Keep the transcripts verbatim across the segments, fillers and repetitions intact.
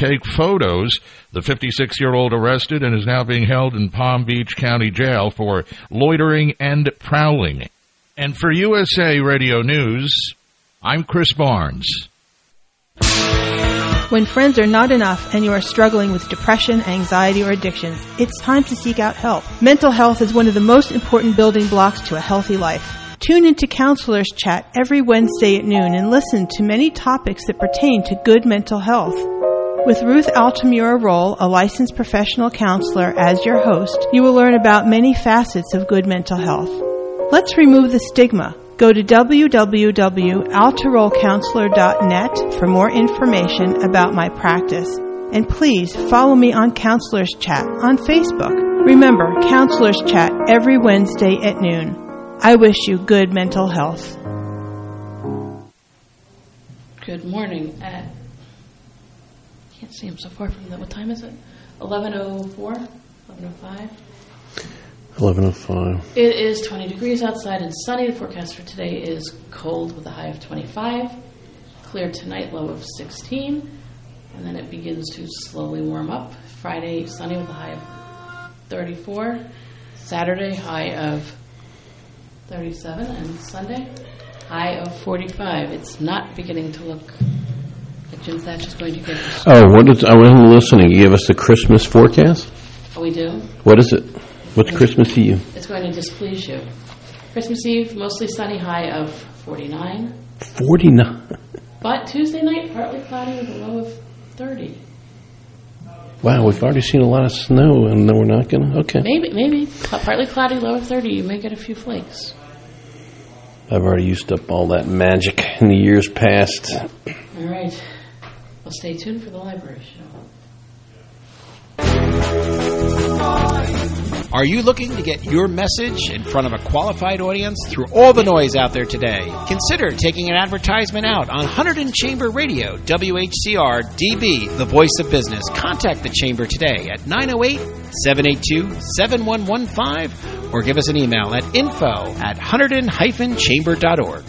take photos. The fifty-six-year-old arrested and is now being held in Palm Beach County Jail for loitering and prowling. And for U S A Radio News, I'm Chris Barnes. When friends are not enough and you are struggling with depression, anxiety, or addictions, it's time to seek out help. Mental health is one of the most important building blocks to a healthy life. Tune into Counselors Chat every Wednesday at noon and listen to many topics that pertain to good mental health. With Ruth Altamura Roll, a licensed professional counselor, as your host, you will learn about many facets of good mental health. Let's remove the stigma. Go to w w w dot altaroll counselor dot net for more information about my practice. And please follow me on Counselors Chat on Facebook. Remember, Counselors Chat every Wednesday at noon. I wish you good mental health. Good morning. At, can't see him so far from that. What time is it? eleven oh four? eleven oh five? eleven oh five. It is twenty degrees outside and sunny. The forecast for today is cold with a high of twenty-five. Clear tonight, low of sixteen. And then it begins to slowly warm up. Friday, sunny with a high of thirty-four. Saturday, high of thirty-seven. And Sunday, high of forty-five. It's not beginning to look like Jim Thatch is going to get this. Oh, what is, I wasn't listening. You gave us the Christmas forecast? Oh, we do? What is it? What's Christmas to you? It's going to displease you. Christmas Eve, mostly sunny, high of forty-nine. forty-nine? But Tuesday night, partly cloudy with a low of thirty. Wow, we've already seen a lot of snow, and then we're not going to? Okay. Maybe, maybe. Partly cloudy, low of thirty. You may get a few flakes. I've already used up all that magic in the years past. All right. Well, stay tuned for the library show. Are you looking to get your message in front of a qualified audience through all the noise out there today? Consider taking an advertisement out on Hunterdon Chamber Radio, W H C R D B, the voice of business. Contact the Chamber today at nine oh eight, seven eight two, seven one one five or give us an email at info at hunterdon dash chamber dot org.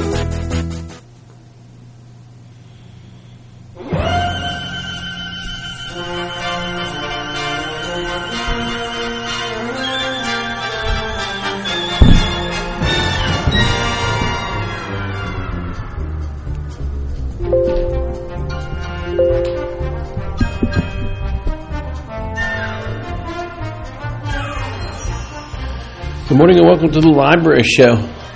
Good morning and welcome to the Library Show.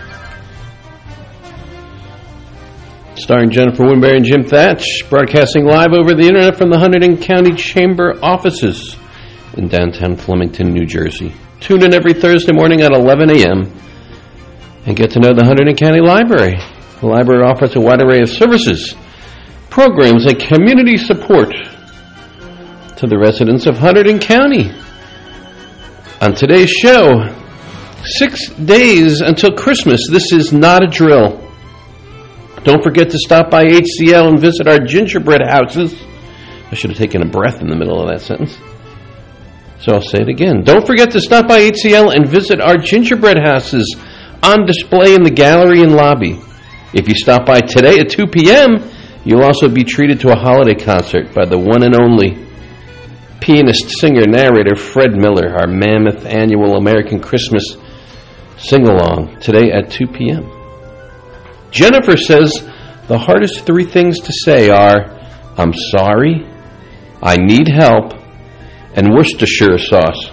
Starring Jennifer Winberry and Jim Thatch, broadcasting live over the internet from the Hunterdon County Chamber offices in downtown Flemington, New Jersey. Tune in every Thursday morning at eleven a.m. and get to know the Hunterdon County Library. The library offers a wide array of services, programs, and community support to the residents of Hunterdon County. On today's show, Six days until Christmas. This is not a drill. Don't forget to stop by H C L and visit our gingerbread houses. I should have taken a breath in the middle of that sentence. So I'll say it again. Don't forget to stop by H C L and visit our gingerbread houses on display in the gallery and lobby. If you stop by today at two p.m., you'll also be treated to a holiday concert by the one and only pianist, singer, narrator Fred Miller, our mammoth annual American Christmas sing-along today at two p.m. Jennifer says the hardest three things to say are, I'm sorry, I need help, and Worcestershire sauce.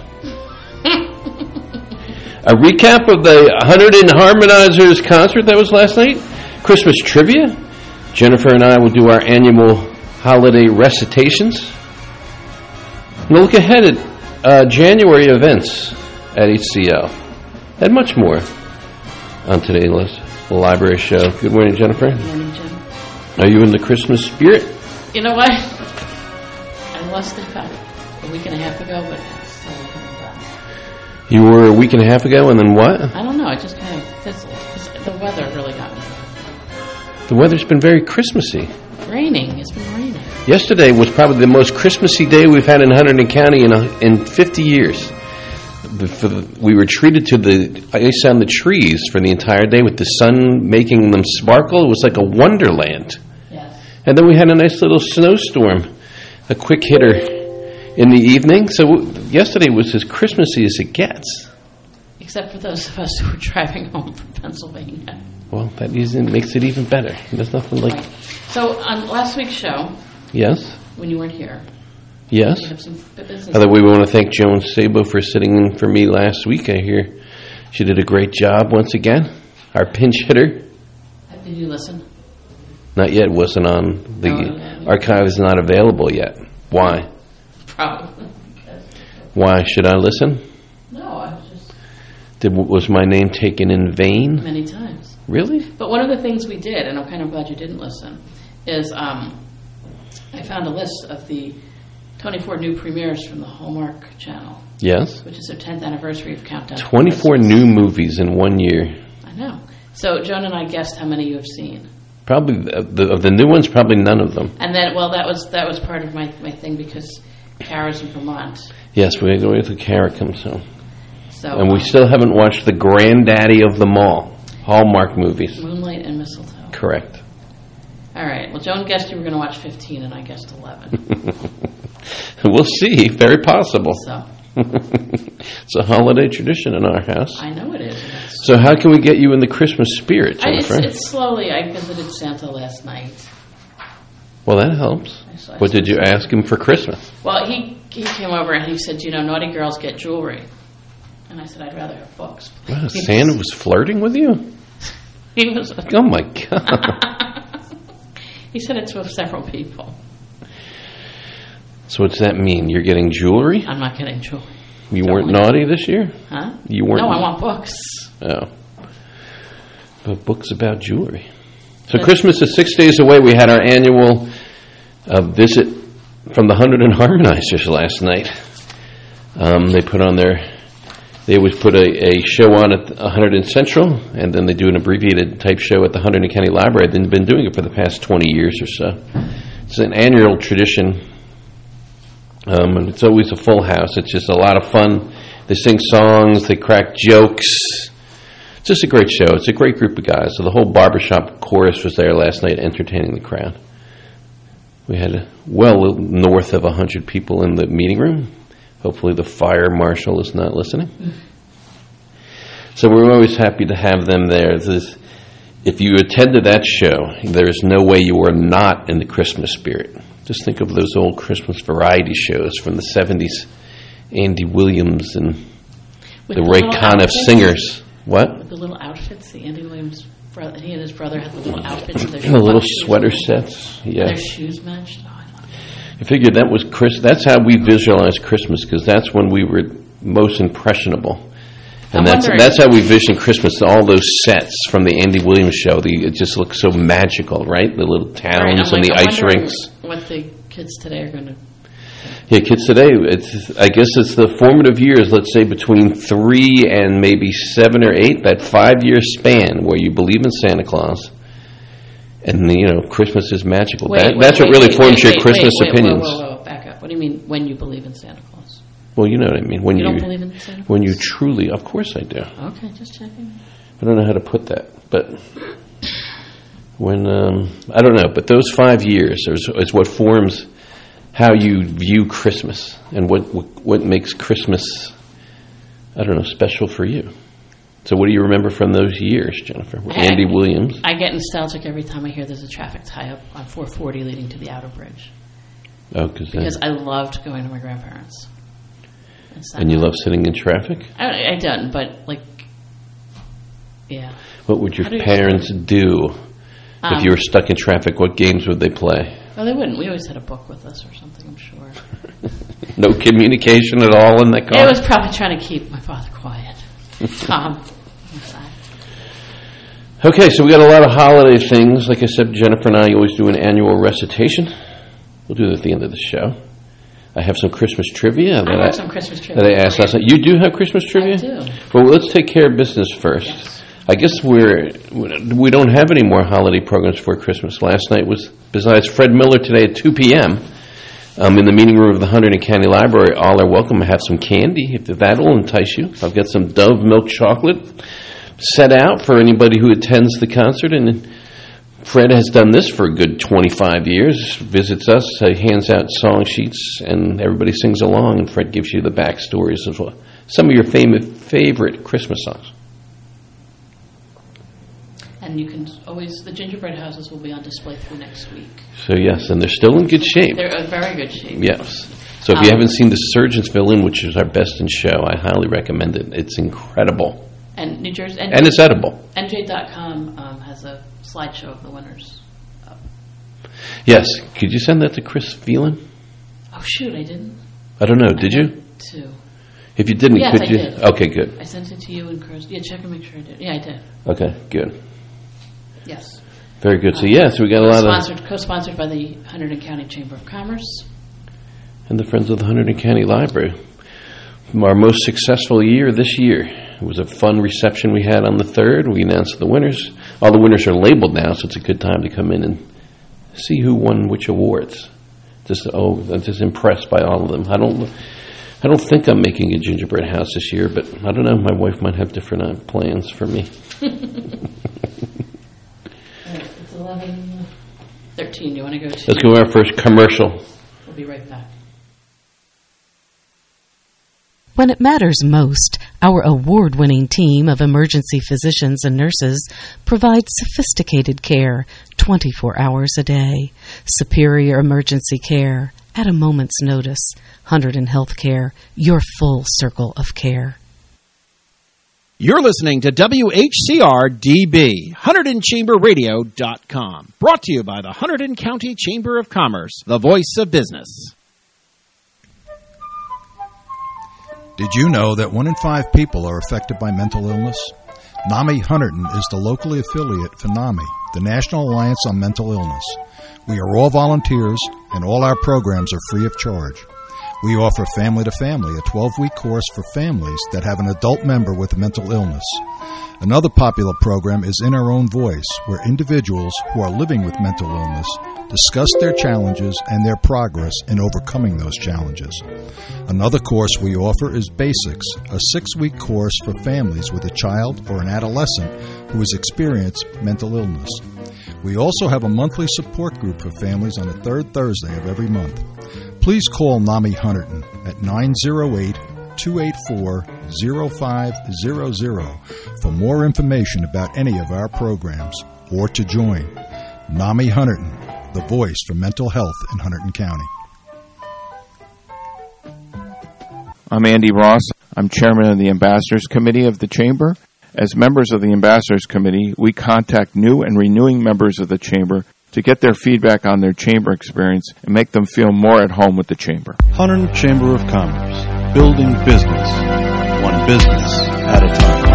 A recap of the Hunterdon Harmonizers concert that was last night. Christmas trivia. Jennifer and I will do our annual holiday recitations. And we'll look ahead at uh, January events at H C L. And much more on today's list, the library show. Good morning, Jennifer. Good morning, Jim. Are you in the Christmas spirit? You know what? I lost it about a week and a half ago, but it's still coming back. You were a week and a half ago, and then what? I don't know. I just kind of fizzled. The weather really got me. The weather's been very Christmassy. Raining. It's been raining. Yesterday was probably the most Christmassy day we've had in Hunterdon County in, a, in fifty years. We were treated to the ice on the trees for the entire day with the sun making them sparkle. It was like a wonderland. Yes. And then we had a nice little snowstorm a quick hitter in the evening. So yesterday was as Christmassy as it gets. Except for those of us who were driving home from Pennsylvania. Well, that isn't, makes it even better. There's nothing like... Right. So on last week's show... Yes? When you weren't here... Yes? You have some business. By the way, we want to thank Joan Sabo for sitting in for me last week. I hear she did a great job once again. Our pinch hitter. Did you listen? Not yet. Wasn't on. The no, no, no. archive is not available yet. Why? Probably. Why should I listen? No, I was just... Did, was my name taken in vain? Many times. Really? But one of the things we did, and I'm kind of glad you didn't listen, is um, I found a list of the twenty-four new premieres from the Hallmark Channel. Yes. Which is their tenth anniversary of Countdown. twenty-four new movies in one year. I know. So Joan and I guessed how many you have seen. Probably of the, of the new ones, probably none of them. And then, well, that was that was part of my, my thing because Kara's in Vermont. Yes, we go wait till Kara comes home. So, and we um, still haven't watched the granddaddy of them all, Hallmark movies. Moonlight and Mistletoe. Correct. All right. Well, Joan guessed you were going to watch fifteen, and I guessed eleven. We'll see. Very possible. So. It's a holiday tradition in our house. I know it is. So how can we get you in the Christmas spirit, Jennifer? I, it's, it's slowly. I visited Santa last night. Well, that helps. I, I what did you ask him for Christmas? Well, he, he came over and he said, you know, naughty girls get jewelry. And I said, I'd rather have books. Wow, Santa was flirting with you? He was. Oh, my God. He said it to several people. So what's that mean? You're getting jewelry? I'm not getting jewelry. You Don't weren't like naughty this year? Huh? You weren't. No, I want books. Oh. But books about jewelry. So but Christmas is six days away. We had our annual uh, visit from the Hundred and Harmonizers last night. Um, they put on their... They always put a, a show on at one hundred Central, and then they do an abbreviated type show at the Hunterdon County Library. They've been doing it for the past twenty years or so. It's an annual tradition. Um, and it's always a full house. It's just a lot of fun. They sing songs. They crack jokes. It's just a great show. It's a great group of guys. So the whole barbershop chorus was there last night entertaining the crowd. We had a, well north of one hundred people in the meeting room. Hopefully the fire marshal is not listening. So we're always happy to have them there. This, if you attended that show, there is no way you are not in the Christmas spirit. Just think of those old Christmas variety shows from the seventies. Andy Williams and With the the Ray Conniff outfits? Singers. What? With the little outfits, the Andy Williams brother, he and his brother had the little outfits. With their The little shoes sweater on. sets. And Yeah. their shoes matched. Oh, I love it. I figured that was Chris. That's how we visualize Christmas, because that's when we were most impressionable. And I'm that's wondering- that's how we vision Christmas. All those sets from the Andy Williams show, the, it just looks so magical, right? The little towns Right, I'm and like, the I'm ice wondering rinks. What the kids today are going to. Yeah, kids today, it's, I guess it's the formative years, let's say between three and maybe seven or eight, that five-year span where you believe in Santa Claus, and, you know, Christmas is magical. Wait, that, wait, that's wait, what really wait, forms wait, your wait, Christmas wait, wait, opinions. Whoa, whoa, whoa, back up. What do you mean when you believe in Santa Claus? Well, you know what I mean. When You you, don't believe in Santa Claus? When you truly, of course I do. Okay, just checking. I don't know how to put that, but when, um, I don't know, but those five years is, is what forms how you view Christmas and what, what what makes Christmas, I don't know, special for you. So what do you remember from those years, Jennifer? With I- Andy Williams? I get nostalgic every time I hear there's a traffic tie-up on four forty leading to the Outer Bridge. Oh, cause Because that, I loved going to my grandparents. It's not- and you love sitting in traffic? I, I don't, but like, yeah. What would your How do you parents do Um, if you were stuck in traffic? What games would they play? Well, they wouldn't. We always had a book with us or something, I'm sure. No communication at all in that car? It was probably trying to keep my father quiet. Tom. inside. Okay, so we got a lot of holiday things. Like I said, Jennifer and I always do an annual recitation. We'll do that at the end of the show. I have some Christmas trivia. That I I, have some Christmas trivia. that I asked last night. You do have Christmas trivia? I do. Well, let's take care of business first. Yes. I guess we're we don't have any more holiday programs for Christmas. Last night was, besides Fred Miller today at two p.m., um, in the meeting room of the Hunterdon County Library. All are welcome. I have some candy, if that'll entice you. I've got some Dove milk chocolate set out for anybody who attends the concert, and Fred has done this for a good twenty-five years, visits us, uh, hands out song sheets, and everybody sings along, and Fred gives you the backstories of what, some of your famous, favorite Christmas songs. And you can always, the gingerbread houses will be on display through next week. So yes, and they're still in good shape. They're in very good shape. Yes. So if um, you haven't seen the Surgeons Villain, which is our best in show, I highly recommend it. It's incredible. And New Jersey, and, and it's edible. N J dot com um, has a slideshow of the winners up. Yes. Could you send that to Chris Phelan? Oh shoot, I didn't. I don't know. Did I you? To. If you didn't, yes, could I you? Did. Okay, good. I sent it to you and Chris. Yeah, check and make sure I did. Yeah, I did. Okay, good. Yes. Very good. So yes, we got a lot sponsored, of co-sponsored by the Hunterdon County Chamber of Commerce and the Friends of the Hunterdon County Library. Our most successful year this year. It was a fun reception we had on the third. We announced the winners. All the winners are labeled now, so it's a good time to come in and see who won which awards. Just oh, I'm just impressed by all of them. I don't, I don't think I'm making a gingerbread house this year, but I don't know. My wife might have different uh, plans for me. It's eleven thirteen. You want to go to? Let's go to our first commercial. We'll be right back. When it matters most, our award-winning team of emergency physicians and nurses provides sophisticated care twenty-four hours a day. Superior emergency care at a moment's notice. Hunterdon Healthcare, your full circle of care. You're listening to W H C R D B, Hunterdon Chamber Radio dot com. Brought to you by the Hunterdon County Chamber of Commerce, the voice of business. Did you know that one in five people are affected by mental illness? NAMI Hunterdon is the locally affiliate for NAMI, the National Alliance on Mental Illness. We are all volunteers, and all our programs are free of charge. We offer Family to Family, a twelve-week course for families that have an adult member with a mental illness. Another popular program is In Our Own Voice, where individuals who are living with mental illness discuss their challenges and their progress in overcoming those challenges. Another course we offer is Basics, a six-week course for families with a child or an adolescent who has experienced mental illness. We also have a monthly support group for families on the third Thursday of every month. Please call NAMI Hunterdon at nine oh eight, two eight four, oh five hundred for more information about any of our programs or to join. NAMI Hunterdon, the voice for mental health in Hunterdon County. I'm Andy Ross. I'm chairman of the Ambassadors Committee of the Chamber. As members of the Ambassadors Committee, we contact new and renewing members of the Chamber to get their feedback on their Chamber experience and make them feel more at home with the Chamber. Hunterdon Chamber of Commerce, building business, one business at a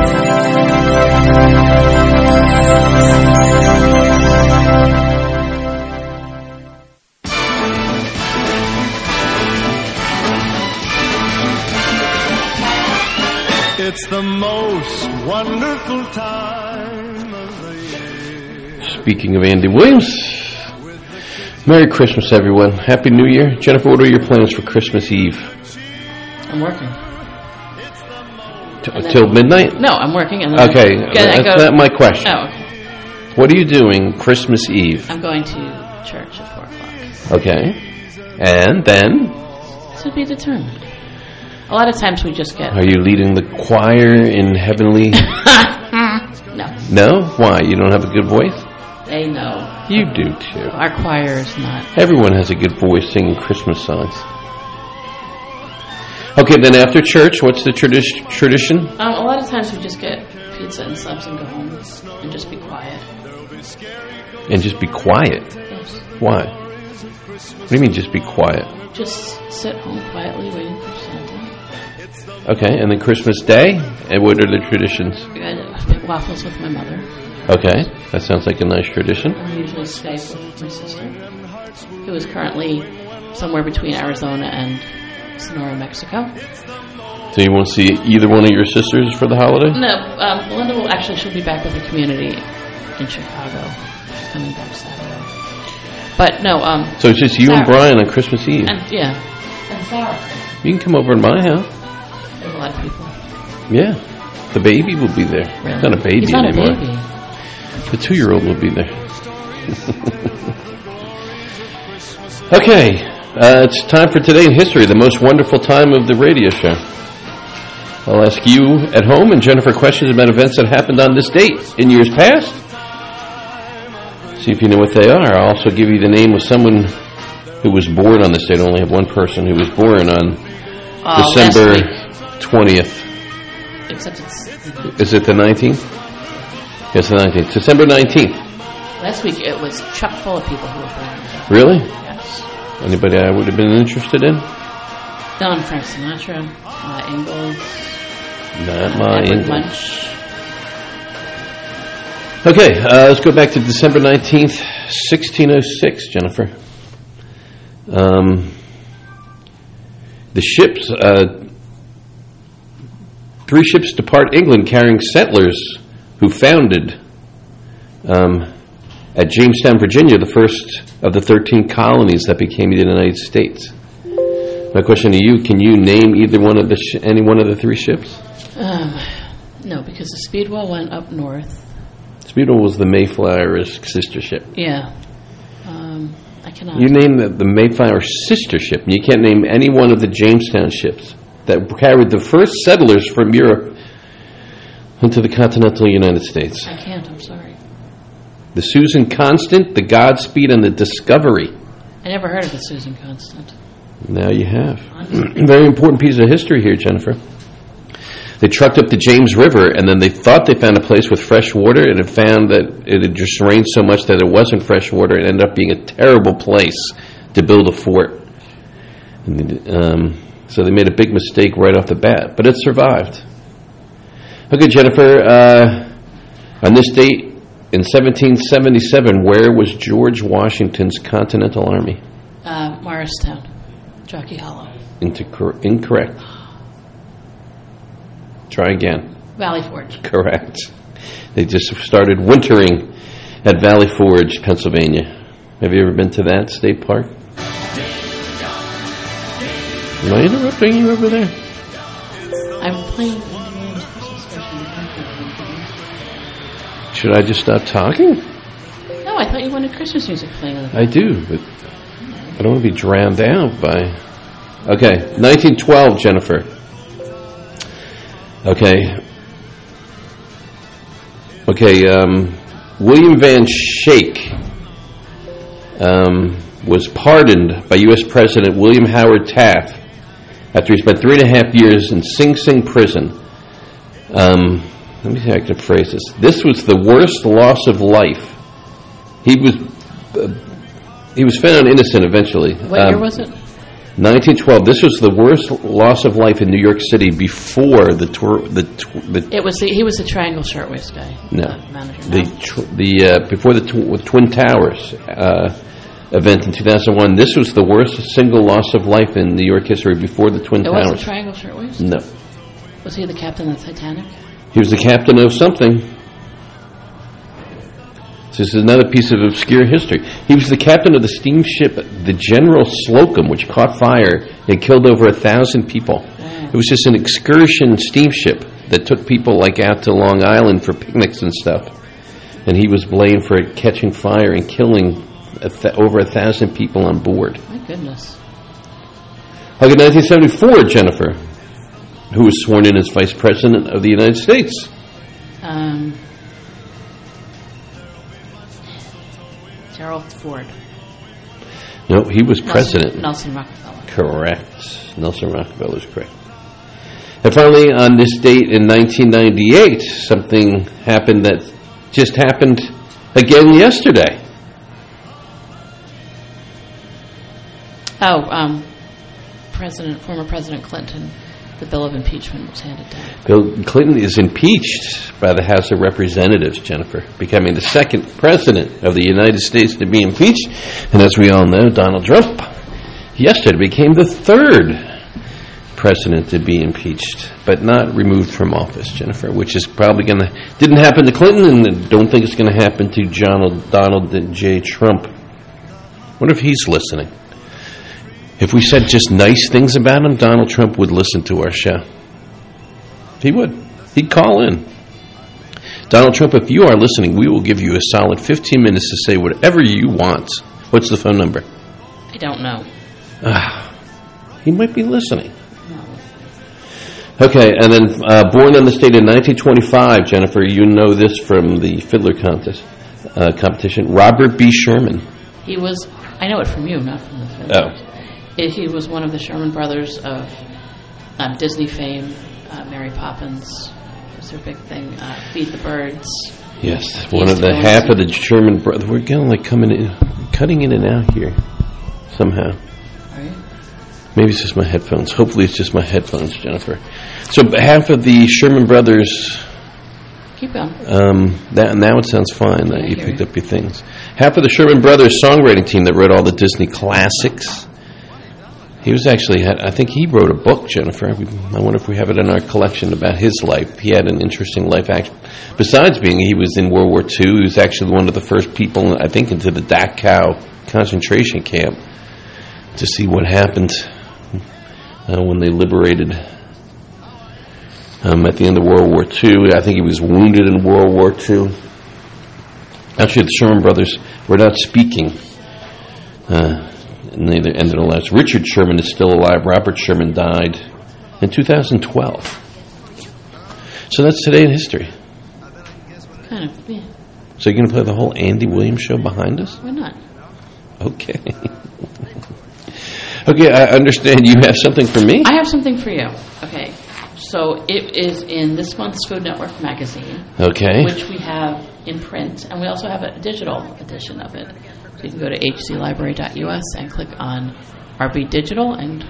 time. It's the most wonderful time of the year. Speaking of Andy Williams, Merry Christmas, everyone. Happy New Year. Jennifer, what are your plans for Christmas Eve? I'm working. T- till midnight? No, I'm working. And then okay, I, that's go, not my question. Oh, okay. What are you doing Christmas Eve? I'm going to church at four o'clock. Okay. And then? To be determined. A lot of times we just get... Are you leading the choir in heavenly... No. No? Why? You don't have a good voice? They know. You do, too. Our choir is not... Everyone has a good voice singing Christmas songs. Okay, then after church, what's the tradi- tradition? Um, a lot of times we just get pizza and subs and go home and just be quiet. And just be quiet? Yes. Why? What do you mean just be quiet? Just sit home quietly waiting for Santa. Okay, and then Christmas Day? And what are the traditions? I make waffles with my mother. Okay, that sounds like a nice tradition. I usually Skype with my sister, who is currently somewhere between Arizona and Sonora, Mexico. So you won't see either one of your sisters for the holiday? No, um, Melinda will actually, she'll be back with the community in Chicago. She's coming back Saturday. But no, um... So it's just you Sarah. and Brian on Christmas Eve? And, yeah. And Sarah. You can come over to my house. There's a lot of people. Yeah. The baby will be there. Really? He's not a baby He's not anymore. a baby. The two-year-old will be there. Okay, uh, it's time for Today in History, the most wonderful time of the radio show. I'll ask you at home and Jennifer questions about events that happened on this date in years past. See if you know what they are. I'll also give you the name of someone who was born on this date. I only have one person who was born on uh, December twentieth. Except it's... Is it the nineteenth? Yes, the nineteenth. December nineteenth. Last week it was chock full of people who were born. Really? Yes. Anybody I would have been interested in? Don Frank Sinatra, uh, Ingalls. Not my Edward Ingalls. Munch. Okay, uh, let's go back to December nineteenth, sixteen oh six, Jennifer. Um, the ships, uh, three ships depart England carrying settlers who founded um, at Jamestown, Virginia, the first of the thirteen colonies that became the United States. My question to you, can you name either one of the sh- any one of the three ships? Um, no, because the Speedwell went up north. Speedwell was the Mayflower's sister ship. Yeah. Um, I cannot. You name the, the Mayflower sister ship, and you can't name any one of the Jamestown ships that carried the first settlers from Europe into the continental United States. I can't, I'm sorry. The Susan Constant, the Godspeed, and the Discovery. I never heard of the Susan Constant. Now you have. Very important piece of history here, Jennifer. They trucked up the James River, and then they thought they found a place with fresh water, and it found that it had just rained so much that it wasn't fresh water. It ended up being a terrible place to build a fort. And, um, so they made a big mistake right off the bat, but it survived. Okay, Jennifer, uh, on this date in seventeen seventy-seven, where was George Washington's Continental Army? Uh, Morristown, Jockey Hollow. Inter- incorrect. Try again. Valley Forge. Correct. They just started wintering at Valley Forge, Pennsylvania. Have you ever been to that state park? Am I interrupting you over there? I'm playing. Should I just stop talking? No, I thought you wanted Christmas music playing on the I do, but I don't want to be drowned out by... Okay, nineteen twelve, Jennifer. Okay. Okay, um, William Van Schaik um, was pardoned by U S President William Howard Taft after he spent three and a half years in Sing Sing prison. Um, let me see how I can phrase this. This was the worst loss of life. He was uh, he was found innocent eventually. What um, year was it? nineteen twelve. This was the worst loss of life in New York City before the tour. The, the It was the, he was the Triangle Shirtwaist guy. No, the manager. the No. tr- the uh, before the tw- Twin Towers uh, event in two thousand one. This was the worst single loss of life in New York history before the Twin It Towers. was the Triangle Shirtwaist? No, Was he the captain of the Titanic? he was the captain of something. This is another piece of obscure history. He was the captain of the steamship, the General Slocum, which caught fire and killed over a thousand people. Yeah. It was just an excursion steamship that took people like out to Long Island for picnics and stuff. And he was blamed for it catching fire and killing a th- over a thousand people on board. My goodness. Okay, nineteen seventy-four, Jennifer, who was sworn in as Vice President of the United States. Um, Gerald Ford. No, he was Nelson, president. Nelson Rockefeller. Correct. Nelson Rockefeller is correct. And finally, on this date in nineteen ninety-eight, something happened that just happened again yesterday. Oh, um, President, former President Clinton, the bill of impeachment was handed down. Bill Clinton is impeached by the House of Representatives, Jennifer, becoming the second president of the United States to be impeached. And as we all know, Donald Trump yesterday became the third president to be impeached, but not removed from office, Jennifer, which is probably going to... Didn't happen to Clinton, and I don't think it's going to happen to Donald, Donald J. Trump. Wonder if he's listening. If we said just nice things about him, Donald Trump would listen to our show. He would. He'd call in. Donald Trump, if you are listening, we will give you a solid fifteen minutes to say whatever you want. What's the phone number? I don't know. Ah, he might be listening. Okay, and then uh, born in the state in nineteen twenty-five, Jennifer, you know this from the Fiddler contest uh, competition. Robert B. Sherman. He was, I know it from you, not from the film. Oh. It, he was one of the Sherman brothers of um, Disney fame. Uh, Mary Poppins was their big thing. Uh, Feed the Birds. Yes, one of the half of the Sherman brothers. We're getting like coming in, cutting in and out here somehow. Are you? Maybe it's just my headphones. Hopefully it's just my headphones, Jennifer. So half of the Sherman brothers... Keep going. Um, that, now it sounds fine that Yeah, you I picked hear up your things. Half of the Sherman brothers songwriting team that wrote all the Disney classics. He was actually, had, I think he wrote a book, Jennifer. We, I wonder if we have it in our collection about his life. He had an interesting life. Act. Besides being, he was in World War Two. He was actually one of the first people, I think, into the Dachau concentration camp to see what happened uh, when they liberated um, at the end of World War Two. I think he was wounded in World War Two. Actually, the Sherman brothers were not speaking. Uh, and they ended their lives. Richard Sherman is still alive. Robert Sherman died in two thousand twelve. So that's today in history. Kind of, yeah. So you're going to play the whole Andy Williams show behind us? Why not? Okay. Okay, I understand you have something for me? I have something for you. Okay. So it is in this month's Food Network magazine. Okay. Which we have in print, and we also have a digital edition of it. So you can go to h c library dot u s and click on R B Digital and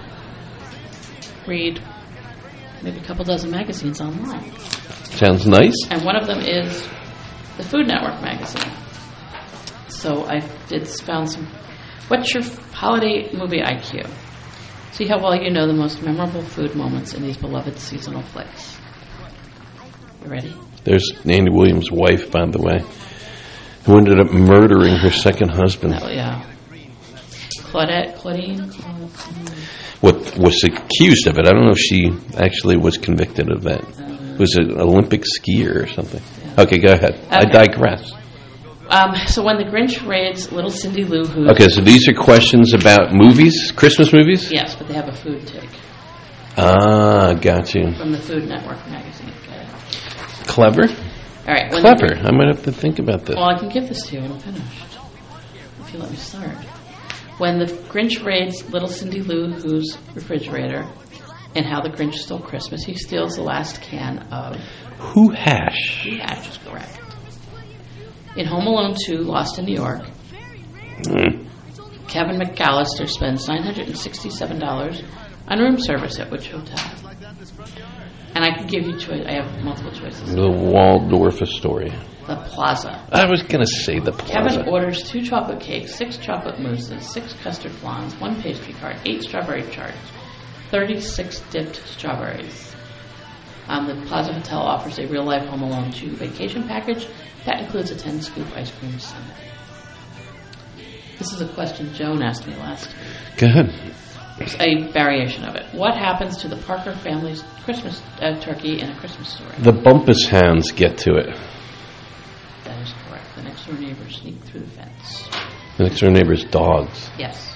read maybe a couple dozen magazines online. Sounds nice. And one of them is the Food Network magazine. So I did found some. What's your holiday movie I Q? See how well you know the most memorable food moments in these beloved seasonal flicks. You ready? There's Andy Williams' wife, by the way, who ended up murdering her second husband. Oh, yeah. Claudette, Claudine? What was accused of it. I don't know if she actually was convicted of that. It was an Olympic skier or something. Yeah. Okay, go ahead. Okay. I digress. Um, so when the Grinch raids Little Cindy Lou Who... Okay, so these are questions about movies, Christmas movies? Yes, but they have a food take. Ah, got you. From the Food Network magazine. Okay. Clever. All right. When Clever. The, I might have to think about this. Well, I can give this to you when I'm finished. If you let me start. When the Grinch raids Little Cindy Lou Who's refrigerator and how the Grinch stole Christmas, he steals the last can of... Who hash? Who hash is correct. In Home Alone two, Lost in New York, mm. Kevin McAllister spends nine hundred sixty-seven dollars on room service at which hotel? And I can give you choice. I have multiple choices. The Waldorf Astoria. The Plaza. I was going to say the Plaza. Kevin orders two chocolate cakes, six chocolate mousses, six custard flans, one pastry cart, eight strawberry tarts, thirty-six dipped strawberries. Um, the Plaza Hotel offers a real-life Home Alone two vacation package that includes a ten-scoop ice cream sundae. This is a question Joan asked me last week. Go ahead. It's a variation of it. What happens to the Parker family's Christmas uh, turkey in A Christmas Story? The Bumpus hounds get to it. That is correct. The next-door neighbors sneak through the fence. The next-door neighbor's dogs. Yes.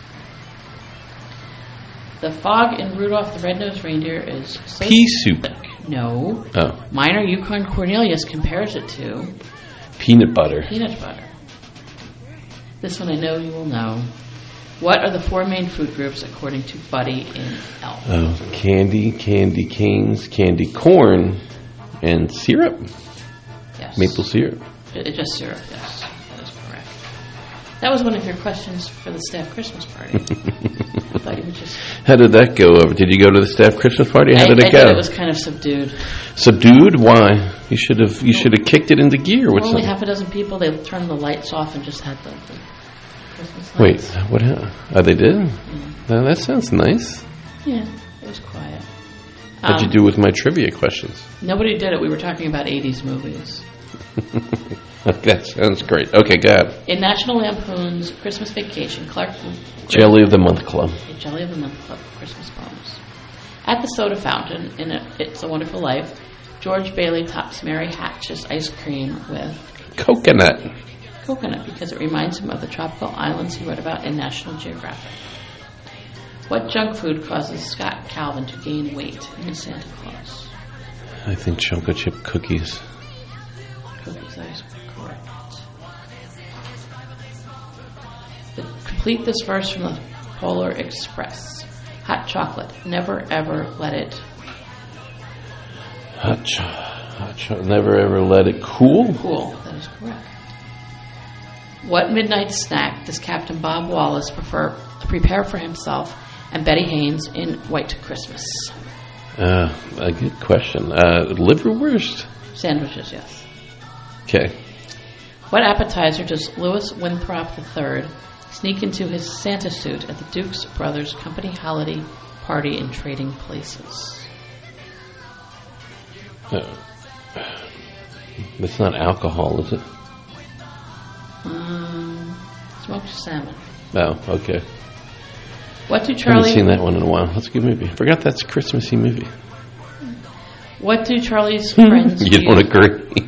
The fog in Rudolph the Red-Nosed Reindeer is so pea soup. Thick. No. Oh. Minor Yukon Cornelius compares it to peanut butter. Peanut butter. This one I know you will know. What are the four main food groups according to Buddy in Elf? Oh, candy, candy canes, candy corn, and syrup. Yes. Maple syrup. It, just syrup, yes. That is correct. That was one of your questions for the staff Christmas party. I thought you would just... How did that go over? Did you go to the staff Christmas party? How I, did it I go? Did. It was kind of subdued. Subdued? Why? You should have. You should have kicked it into gear. What's only that? half a dozen people. They turned the lights off and just had the, the Christmas lights. Wait, what? Oh, they did? Yeah. No, that sounds nice. Yeah, it was quiet. What'd um, you do with my trivia questions? Nobody did it. We were talking about eighties movies. That sounds great. Okay, go ahead. In National Lampoon's Christmas Vacation, Clark... Jelly of the Month Club. Jelly of the Month Club Christmas poems. At the soda fountain in a, It's a Wonderful Life, George Bailey tops Mary Hatch's ice cream with Coconut. coconut because it reminds him of the tropical islands he read about in National Geographic. What junk food causes Scott Calvin to gain weight in Santa Claus? I think chocolate chip cookies. Cookies, that is correct. But complete this verse from the Polar Express. Hot chocolate, never ever let it... Hot cho- hot cho- never ever let it cool? Cool, that is correct. What midnight snack does Captain Bob Wallace prefer to prepare for himself and Betty Haynes in White Christmas? Uh, a good question. Uh, liverwurst? Sandwiches, yes. Okay. What appetizer does Louis Winthrop the third sneak into his Santa suit at the Duke's Brothers Company holiday party in Trading Places? Uh, it's not alcohol, is it? Um, smoked salmon. Oh, okay. What do I Charlie... haven't seen that one in a while. That's a good movie. I forgot that's a Christmassy movie. What do Charlie's friends You don't use- agree?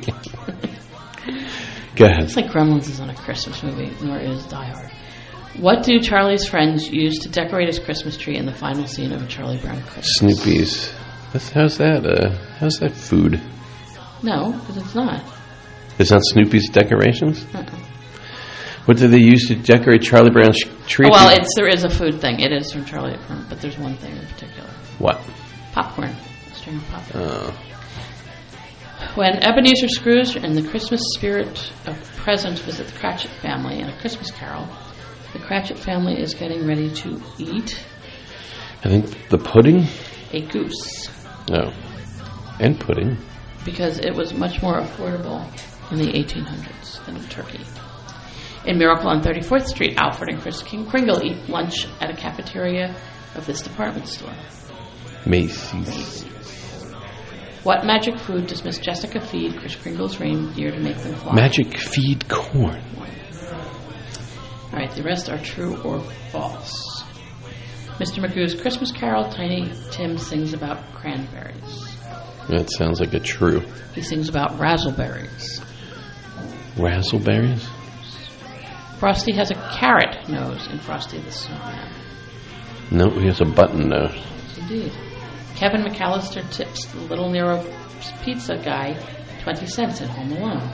Go ahead. It's like Gremlins isn't a Christmas movie, nor is Die Hard. What do Charlie's friends use to decorate his Christmas tree in the final scene of A Charlie Brown Christmas? Snoopy's. That's, how's that? Uh, how's that food? No, because it's not. It's not Snoopy's decorations? Uh-uh. What do they use to decorate Charlie Brown's tree? Oh, well, it's there is a food thing. It is from Charlie Brown, but there's one thing in particular. What? Popcorn. A string of popcorn. Oh. When Ebenezer Scrooge and the Christmas spirit of present visit the Cratchit family in A Christmas Carol, the Cratchit family is getting ready to eat I think the pudding? a goose No. And pudding. because it was much more affordable in the eighteen hundreds than a turkey. In Miracle on thirty-fourth Street, Alfred and Kris King Kringle eat lunch at a cafeteria of this department store. Macy's. What magic food does Miss Jessica feed Kris Kringle's reindeer to make them fly? Magic feed corn. All right, the rest are true or false. Mister Magoo's Christmas Carol, Tiny Tim sings about cranberries. That sounds like a true. He sings about razzleberries. Razzleberries? Frosty has a carrot nose in Frosty the Snowman. No, he has a button nose. Yes, indeed. Kevin McAllister tips the Little Nero pizza guy twenty cents in Home Alone.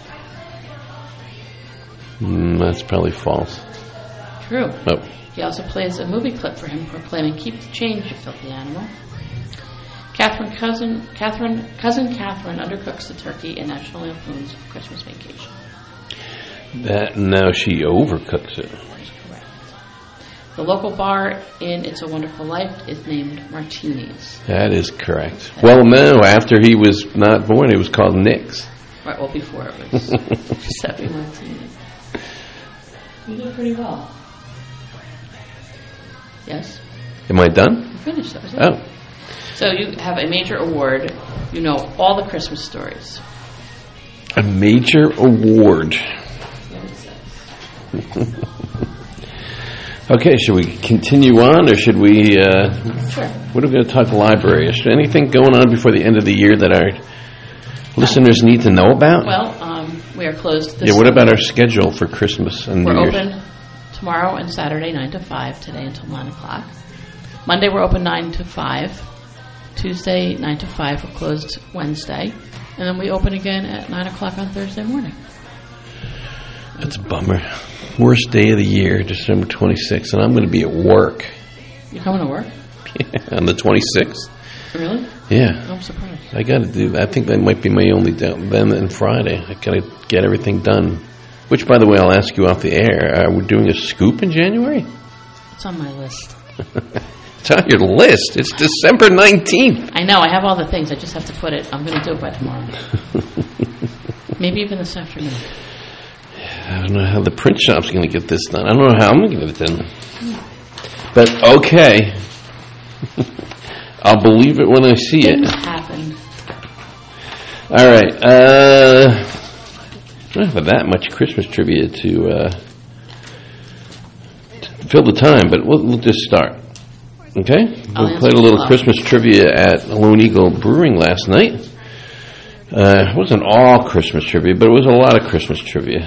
Mm, that's probably false. True. Oh. He also plays a movie clip for him proclaiming, "Keep the change, you filthy animal." Catherine Cousin Catherine Cousin Catherine undercooks the turkey in National Lampoon's Christmas Vacation. That now she overcooks it. That is correct. The local bar in It's a Wonderful Life is named Martini's. That is correct. Well, no, after he was not born, it was called Nick's. Right, well, before it was Giuseppe Martini. You did pretty well. Yes? Am I done? You finished, that was it. Oh. So you have a major award. You know all the Christmas stories. A major award. Okay, should we continue on, or should we... Uh, Sure. What are we going to talk to the library? Is there anything going on before the end of the year that our listeners need to know about? Well, um, we are closed this Yeah, what about our schedule for Christmas and We're New Year's? open tomorrow and Saturday, nine to five, today until nine o'clock. Monday, we're open nine to five. Tuesday, nine to five. We're closed Wednesday. And then we open again at nine o'clock on Thursday morning. That's a bummer. Worst day of the year, December twenty-sixth, and I'm going to be at work. You coming to work? Yeah, on the twenty-sixth. Really? Yeah. I'm surprised. I got to do that. I think that might be my only day. Then and Friday. I got to get everything done. Which, by the way, I'll ask you off the air. Uh, we're doing a scoop in January? It's on my list. It's on your list. It's December nineteenth. I know. I have all the things. I just have to put it. I'm going to do it by tomorrow. Maybe even this afternoon. I don't know how the print shop's going to get this done. I don't know how I'm going to get it done. But, okay. I'll believe it when I see Things it. happen. All right. Uh, I don't have that much Christmas trivia to, uh, to fill the time, but we'll, we'll just start. Okay? I'll We answer played a little the Christmas trivia at Lone Eagle Brewing last night. Uh, it wasn't all Christmas trivia, but it was a lot of Christmas trivia.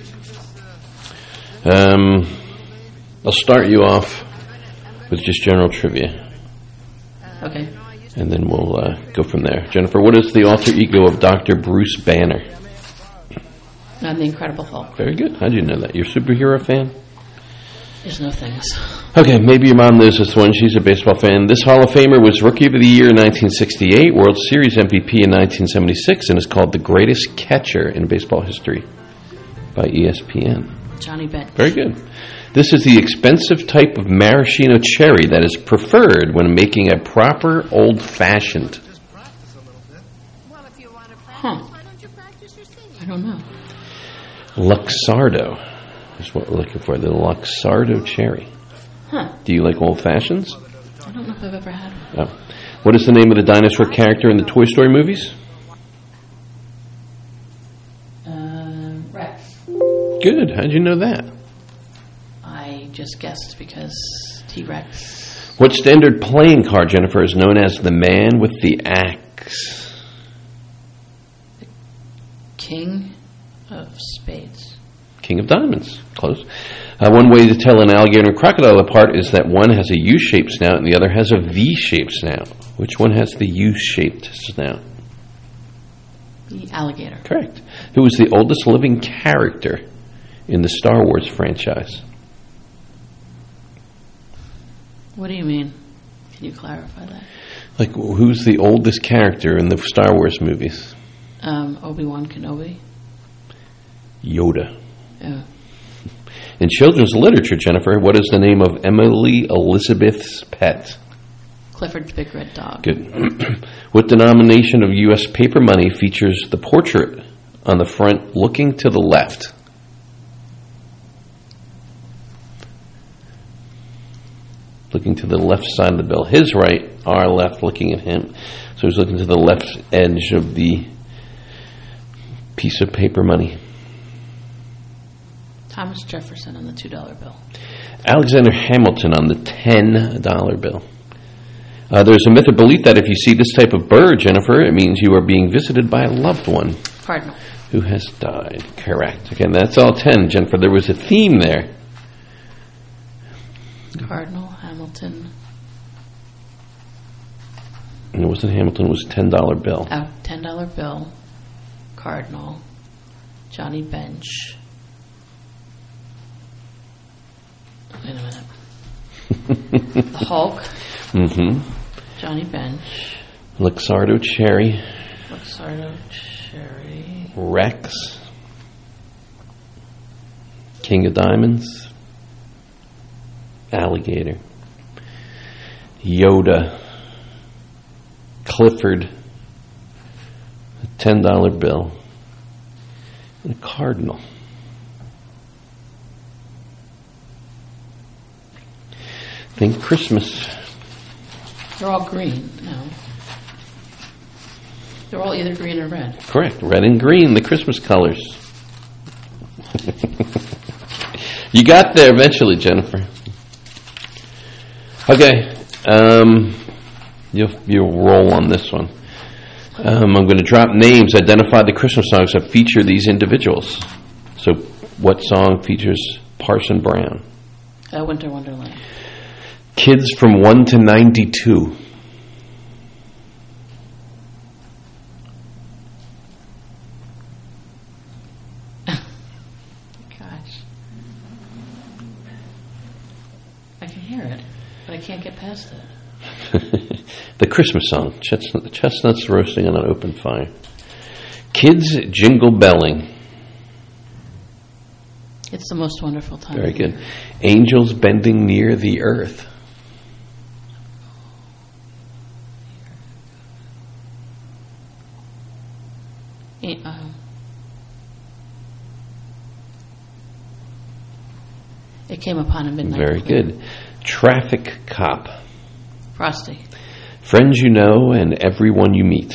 Um, I'll start you off with just general trivia. Okay. And then we'll uh, go from there. Jennifer, what is the alter ego of Doctor Bruce Banner? I'm the Incredible Hulk. Very good. How did you know that? You're a superhero fan? There's no things. Okay, maybe your mom knows this one. She's a baseball fan. This Hall of Famer was Rookie of the Year in nineteen sixty-eight, World Series M V P in nineteen seventy-six, and is called the greatest catcher in baseball history by E S P N. Johnny Bench. Very good. This is the expensive type of maraschino cherry that is preferred when making a proper old-fashioned. Huh. I don't know. Luxardo is what we're looking for, the Luxardo cherry. Huh. Do you like old-fashions? I don't know if I've ever had one. Oh. What is the name of the dinosaur character in the Toy Story movies? Uh, Rex. Good. How did you know that? I just guessed because T-Rex. What standard playing card, Jennifer, is known as the man with the axe? King of Spades. King of Diamonds. Close. Uh, one way to tell an alligator and crocodile apart is that one has a U-shaped snout and the other has a V-shaped snout. Which one has the U-shaped snout? The alligator. Correct. Who is the oldest living character in the Star Wars franchise? What do you mean? Can you clarify that? Like, who's the oldest character in the Star Wars movies? Um, Obi-Wan Kenobi. Yoda. Yeah. In children's literature, Jennifer, what is the name of Emily Elizabeth's pet? Clifford's Big Red Dog. Good. What denomination of U S paper money features the portrait on the front looking to the left? Looking to the left side of the bill. His right, our left, looking at him. So he's looking to the left edge of the piece of paper money. Thomas Jefferson on the two dollar bill. Alexander Hamilton on the ten dollar bill. Uh, there's a myth or belief that if you see this type of bird, Jennifer, it means you are being visited by a loved one. Cardinal. Who has died. Correct. Again, that's all ten, Jennifer. There was a theme there. Cardinal, Hamilton. And it wasn't Hamilton, it was a ten dollar bill. Oh, ten dollar bill. Cardinal. Johnny Bench. Wait a minute. The Hulk. Mm-hmm. Johnny Bench. Luxardo Cherry. Luxardo Cherry. Rex. King of Diamonds. Alligator. Yoda. Clifford. A ten dollar bill. And a cardinal. Think Christmas. They're all green. No. They're all either green or red. Correct. Red and green, the Christmas colors. You got there eventually, Jennifer. Okay. Um, you'll, you'll roll on this one. Um, I'm going to drop names. Identify the Christmas songs that feature these individuals. So what song features Parson Brown? Uh, Winter Wonderland. Kids from one to ninety-two. Gosh. I can hear it, but I can't get past it. The Christmas song. Chestnut, chestnuts roasting on an open fire. Kids jingle belling. It's the most wonderful time. Very good. Angels bending near the earth. Uh, it came upon a midnight. Very good. Traffic cop. Frosty. Friends you know and everyone you meet.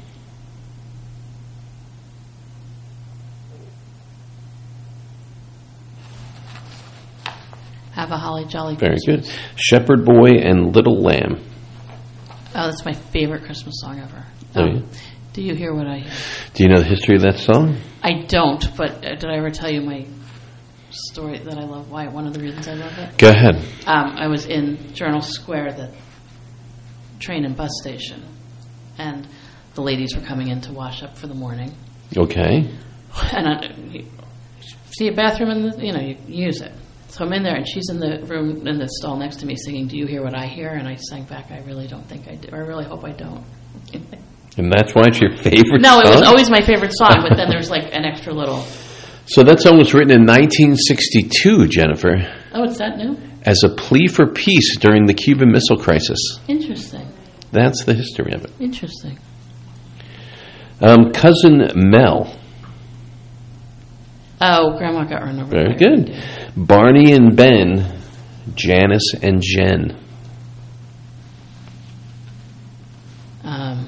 Have a holly jolly Very Christmas. good. Shepherd boy and little lamb. Oh, that's my favorite Christmas song ever. Oh, Um, yeah? Do you hear what I hear? Do you know the history of that song? I don't, but uh, did I ever tell you my story that I love? Why? One of the reasons I love it? Go ahead. Um, I was in Journal Square, the train and bus station, and the ladies were coming in to wash up for the morning. Okay. And I, you see a bathroom, in the, you know, you use it. So I'm in there, and she's in the room, in the stall next to me singing, "Do you hear what I hear?" And I sang back, "I really don't think I do. I really hope I don't." And that's why it's your favorite no, song? it was always my favorite song, but then there's like an extra little... So that song was written in nineteen sixty-two, Jennifer. Oh, it's that new? As a plea for peace during the Cuban Missile Crisis. Interesting. That's the history of it. Interesting. Um, Cousin Mel. Oh, Grandma got run over. Very good. Barney and Ben, Janice and Jen. Um,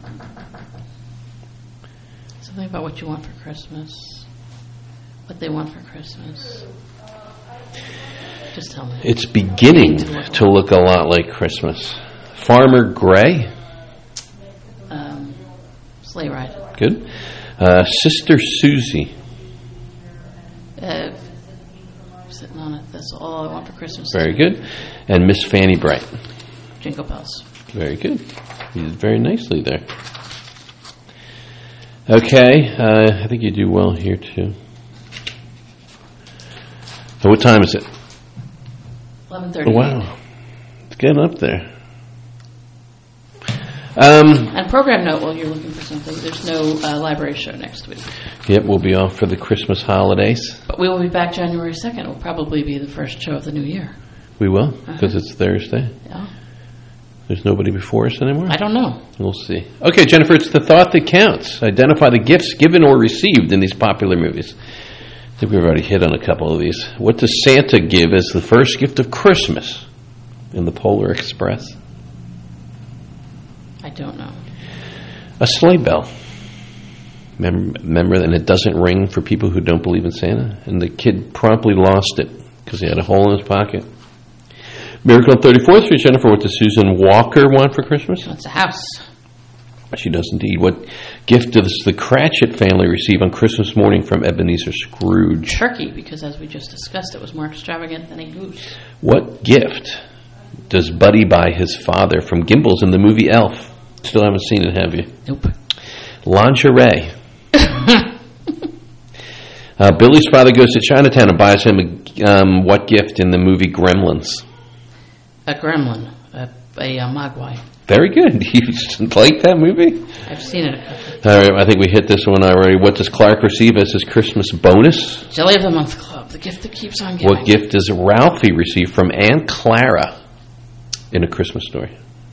something about what you want for Christmas. What they want for Christmas. Just tell me. It's beginning to look, to look a lot like Christmas. Farmer Gray. Um, sleigh ride. Good. Uh, Sister Susie. Uh, sitting on it. That's all I want for Christmas. Very good. And Miss Fanny Bright. Jingle bells. Very good. You did very nicely there. Okay. Uh, I think you do well here, too. So what time is it? eleven thirty. Oh, wow. It's getting up there. Um, and program note, while you're looking for something, there's no uh, library show next week. Yep, we'll be off for the Christmas holidays. But we will be back January second. It will probably be the first show of the new year. We will, because uh-huh. it's Thursday. Yeah. There's nobody before us anymore? I don't know. We'll see. Okay, Jennifer, it's the thought that counts. Identify the gifts given or received in these popular movies. I think we've already hit on a couple of these. What does Santa give as the first gift of Christmas in the Polar Express? I don't know. A sleigh bell. Remember, remember, and it doesn't ring for people who don't believe in Santa. And the kid promptly lost it because he had a hole in his pocket. Miracle on thirty-fourth Street, Jennifer, what does Susan Walker want for Christmas? It's a house. She does indeed. What gift does the Cratchit family receive on Christmas morning from Ebenezer Scrooge? Turkey, because as we just discussed, it was more extravagant than a goose. What gift does Buddy buy his father from Gimbals in the movie Elf? Still haven't seen it, have you? Nope. Lingerie. uh, Billy's father goes to Chinatown and buys him a, um, what gift in the movie Gremlins? A gremlin. A, a, a mogwai. Very good. You like that movie? I've seen it a couple. All right, I think we hit this one already. What does Clark receive as his Christmas bonus? Jelly of the Month Club, the gift that keeps on giving. What gift does Ralphie receive from Aunt Clara in A Christmas Story?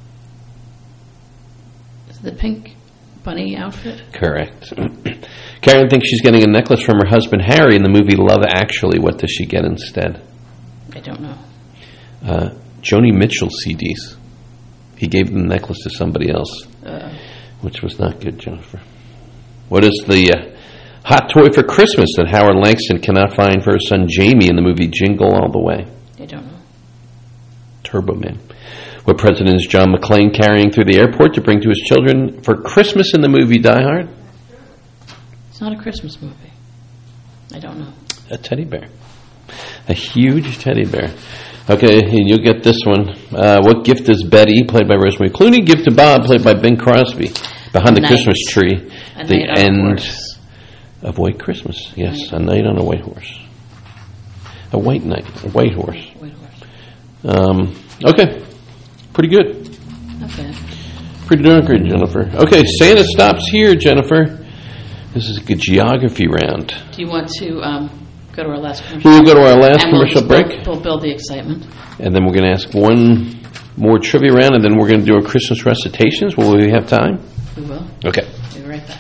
Is it the pink bunny outfit? Correct. Karen thinks she's getting a necklace from her husband Harry in the movie Love Actually. What does she get instead? I don't know. Uh, Joni Mitchell C Ds. He gave the necklace to somebody else, uh, which was not good, Jennifer. What is the uh, hot toy for Christmas that Howard Langston cannot find for his son Jamie in the movie Jingle All the Way? I don't know. Turbo Man. What president is John McClane carrying through the airport to bring to his children for Christmas in the movie Die Hard? It's not a Christmas movie. I don't know. A teddy bear. A huge teddy bear. Okay, and you'll get this one. Uh, what gift does Betty, played by Rosemary Clooney, give to Bob, played by Bing Crosby, behind the night. Christmas tree? A the end horse. Of White Christmas. Yes, a night on a white horse. A white knight, a white horse. White horse. Um, okay, pretty good. Okay. Pretty darn good, Jennifer. Okay, Santa stops here, Jennifer. This is a good geography round. Do you want to um, go to our last commercial? We'll go to our last and commercial we'll break. Build, we'll build the excitement. And then we're going to ask one more trivia round, and then we're going to do our Christmas recitations. Will we have time? We will. Okay. We'll be right back.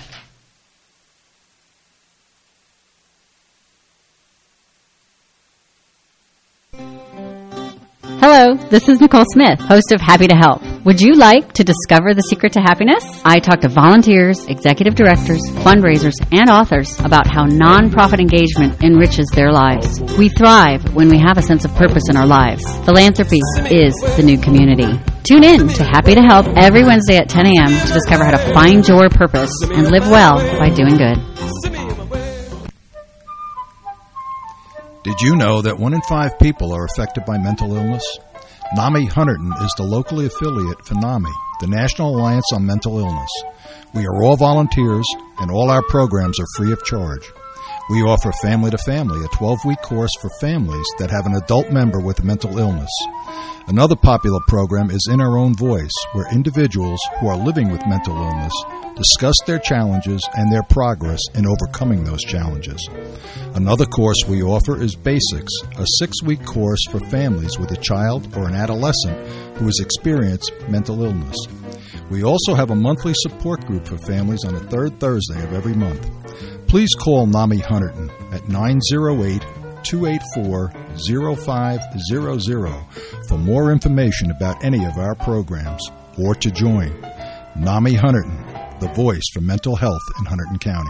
Hello, Hello, this is Nicole Smith, host of Happy to Help. Would you like to discover the secret to happiness? I talk to volunteers, executive directors, fundraisers, and authors about how nonprofit engagement enriches their lives. We thrive when we have a sense of purpose in our lives. Philanthropy is the new community. Tune in to Happy to Help every Wednesday at ten a.m. to discover how to find your purpose and live well by doing good. Did you know that one in five people are affected by mental illness? NAMI Hunterdon is the locally affiliate for NAMI, the National Alliance on Mental Illness. We are all volunteers, and all our programs are free of charge. We offer Family to Family, a twelve-week course for families that have an adult member with a mental illness. Another popular program is In Our Own Voice, where individuals who are living with mental illness discuss their challenges and their progress in overcoming those challenges. Another course we offer is Basics, a six-week course for families with a child or an adolescent who has experienced mental illness. We also have a monthly support group for families on the third Thursday of every month. Please call NAMI Hunterdon at nine oh eight, two eight four, oh five hundred for more information about any of our programs or to join. NAMI Hunterdon, the voice for mental health in Hunterdon County.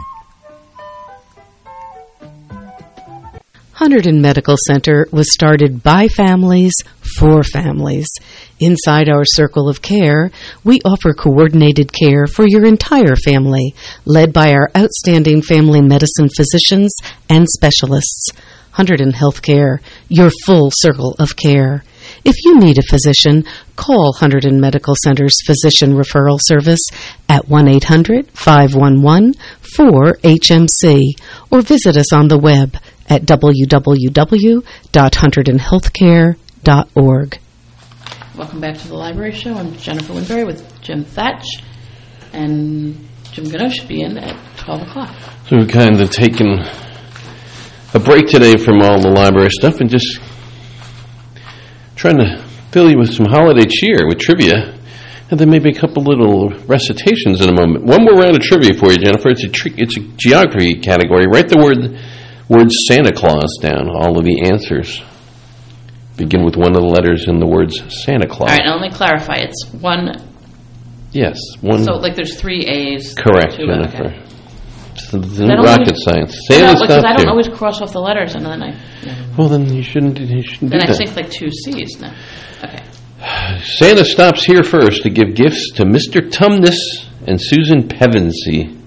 Hunterdon Medical Center was started by families for families. Inside our circle of care, we offer coordinated care for your entire family, led by our outstanding family medicine physicians and specialists. Hunterdon Healthcare, your full circle of care. If you need a physician, call Hunterdon Medical Center's Physician Referral Service at one eight hundred, five one one, four H M C or visit us on the web at w w w dot hunterdon healthcare dot org. Welcome back to the Library Show. I'm Jennifer Winberry with Jim Thatch, and Jim Gano should be in at twelve o'clock. So we're kind of taking a break today from all the library stuff and just trying to fill you with some holiday cheer with trivia, and then maybe a couple little recitations in a moment. One more round of trivia for you, Jennifer. It's a tri- it's a geography category. Write the word word Santa Claus down. All of the answers begin with one of the letters in the words Santa Claus. All right, now let me clarify. It's one. Yes, one. So, like, there's three A's. Correct, two, Jennifer. okay. It's rocket always, science. Santa no, stuff I don't too. always cross off the letters, and then I. Yeah. Well, then you shouldn't. You shouldn't then do I that. think like two C's now. Okay. Santa stops here first to give gifts to Mister Tumnus and Susan Pevensey.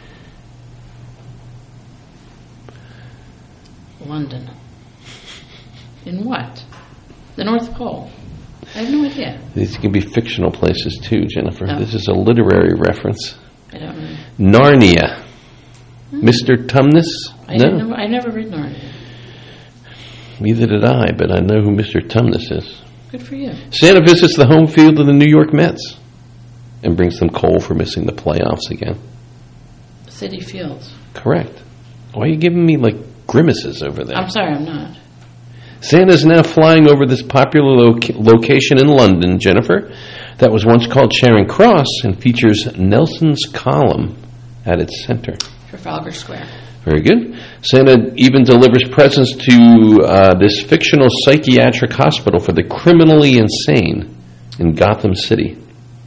London. In what? The North Pole. I have no idea. These can be fictional places too, Jennifer. Oh. This is a literary reference. I don't know. Narnia. Hmm. Mister Tumnus? I no. Never, I never read Narnia. Neither did I, but I know who Mister Tumnus is. Good for you. Santa visits the home field of the New York Mets and brings them coal for missing the playoffs again. City Fields. Correct. Why are you giving me, like, grimaces over there? I'm sorry, I'm not. Santa's now flying over this popular loca- location in London, Jennifer, that was once called Charing Cross and features Nelson's Column at its center. Trafalgar Square. Very good. Santa even delivers presents to uh, this fictional psychiatric hospital for the criminally insane in Gotham City.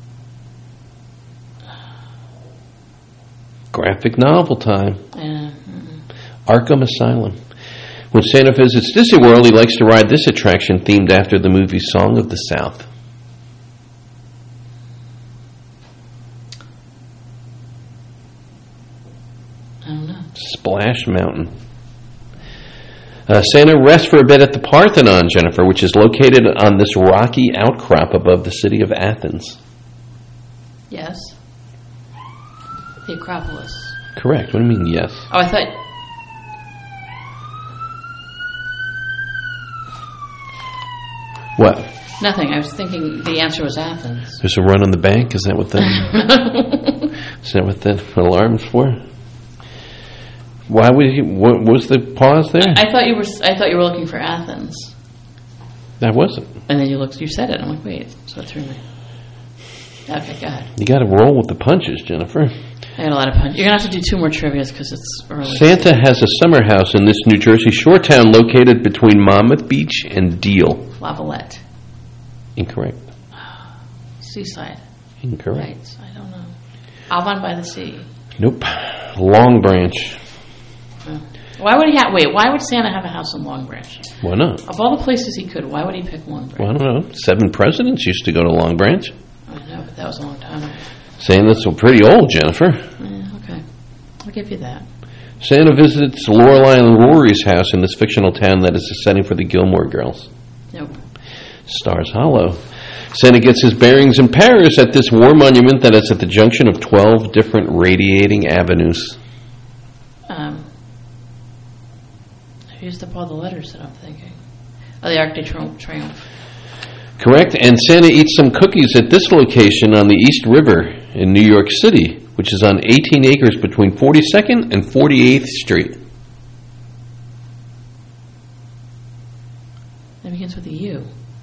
Graphic novel time. Yeah. Arkham Asylum. When Santa visits Disney World, he likes to ride this attraction themed after the movie Song of the South. I don't know. Splash Mountain. Uh, Santa rests for a bit at the Parthenon, Jennifer, which is located on this rocky outcrop above the city of Athens. Yes. The Acropolis. Correct. What do you mean, yes? Oh, I thought... What? Nothing. I was thinking the answer was Athens. There's a run on the bank? Is that what the, is that what the alarm's for? Why would you... What was the pause there? I thought you were. I thought you were looking for Athens. I wasn't. And then you looked. You said it. I'm like, wait. So it's really. Okay, go ahead. You got to roll with the punches, Jennifer. I got a lot of punches. You're gonna have to do two more trivias because it's early. Santa has a summer house in this New Jersey shore town located between Monmouth Beach and Deal. Lavalette. Incorrect. Seaside. Incorrect. Right. I don't know. Avon by the Sea. Nope. Long Branch. Oh. Why would he have? Wait. Why would Santa have a house in Long Branch? Why not? Of all the places he could, why would he pick Long Branch? Well, I don't know. Seven presidents used to go to Long Branch. I know, but that was a long time ago. Saying that's pretty old, Jennifer. Yeah, okay. I'll give you that. Santa visits Lorelei and Rory's house in this fictional town that is the setting for the Gilmore Girls. Nope. Stars Hollow. Santa gets his bearings in Paris at this war monument that is at the junction of twelve different radiating avenues. Um, I used up all the letters that I'm thinking. Oh, the Arc de Triomphe. Correct. And Santa eats some cookies at this location on the East River in New York City, which is on eighteen acres between forty-second and forty-eighth Street. That begins with a U.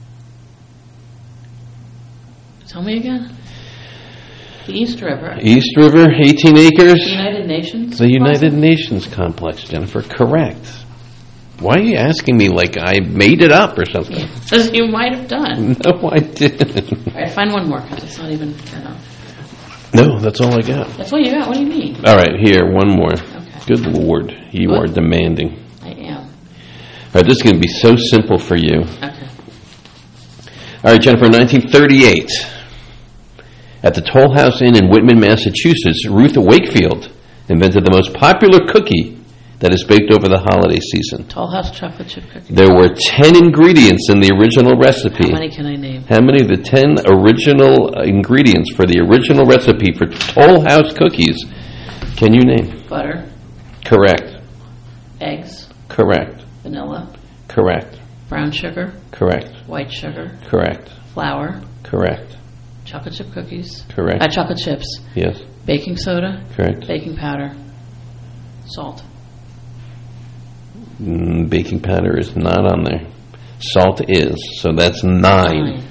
Tell me again. The East River. East River, eighteen acres. The United Nations? The United Plaza? Nations complex, Jennifer. Correct. Why are you asking me like I made it up or something? As you might have done. No, I didn't. All right, find one more because it's not even enough. No, that's all I got. That's all you got? What do you mean? All right, here, one more. Okay. Good Lord, you What? are demanding. I am. All right, this is going to be so simple for you. Okay. All right, Jennifer, nineteen thirty-eight. At the Toll House Inn in Whitman, Massachusetts, Ruth Wakefield invented the most popular cookie that is baked over the holiday season. Toll House chocolate chip cookie. There were ten ingredients in the original recipe. How many can I name? How many of the ten original ingredients for the original recipe for Toll House cookies can you name? Butter. Correct. Eggs. Correct. Vanilla. Correct. Brown sugar. Correct. White sugar. Correct. Flour. Correct. Chocolate chip cookies. Correct. Uh, chocolate chips. Yes. Baking soda. Correct. Baking powder. Salt. Mm, baking powder is not on there. Salt is, so that's nine. Nine.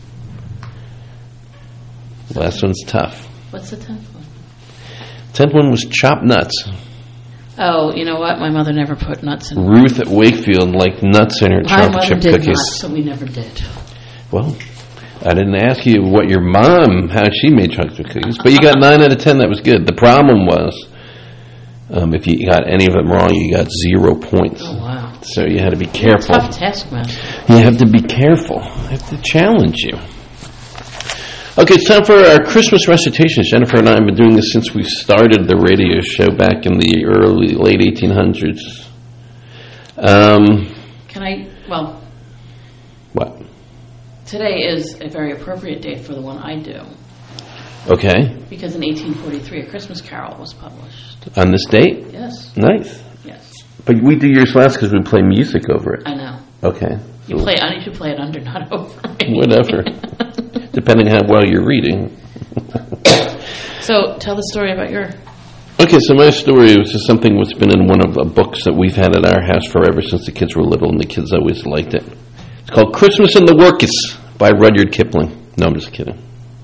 Last one's tough. What's the tenth one? Tenth one was chopped nuts. Oh, you know what? My mother never put nuts in. Ruth Wakefield liked nuts in her My chocolate mother chip did cookies. not, so we never did. Well, I didn't ask you what your mom, how she made chocolate cookies, but you got nine out of ten. That was good. The problem was, um, if you got any of them wrong, you got zero points. Oh, wow. So you had to be careful. Tough taskmaster. You have to be careful. I have to challenge you. Okay, it's time for our Christmas recitations. Jennifer and I have been doing this since we started the radio show back in the early, late eighteen hundreds. Um, Can I, well, what? today is a very appropriate date for the one I do. Okay. Because in eighteen forty-three, A Christmas Carol was published. On this date? Yes. Nice. Yes. But we do yours last because we play music over it. I know. Okay. You play. I need to play it under, not over. Maybe. Whatever. Depending how well you're reading. So, tell the story about your... Okay, so my story was just something that's been in one of the books that we've had at our house forever since the kids were little, and the kids always liked it. It's called Christmas in the Workus by Rudyard Kipling. No, I'm just kidding.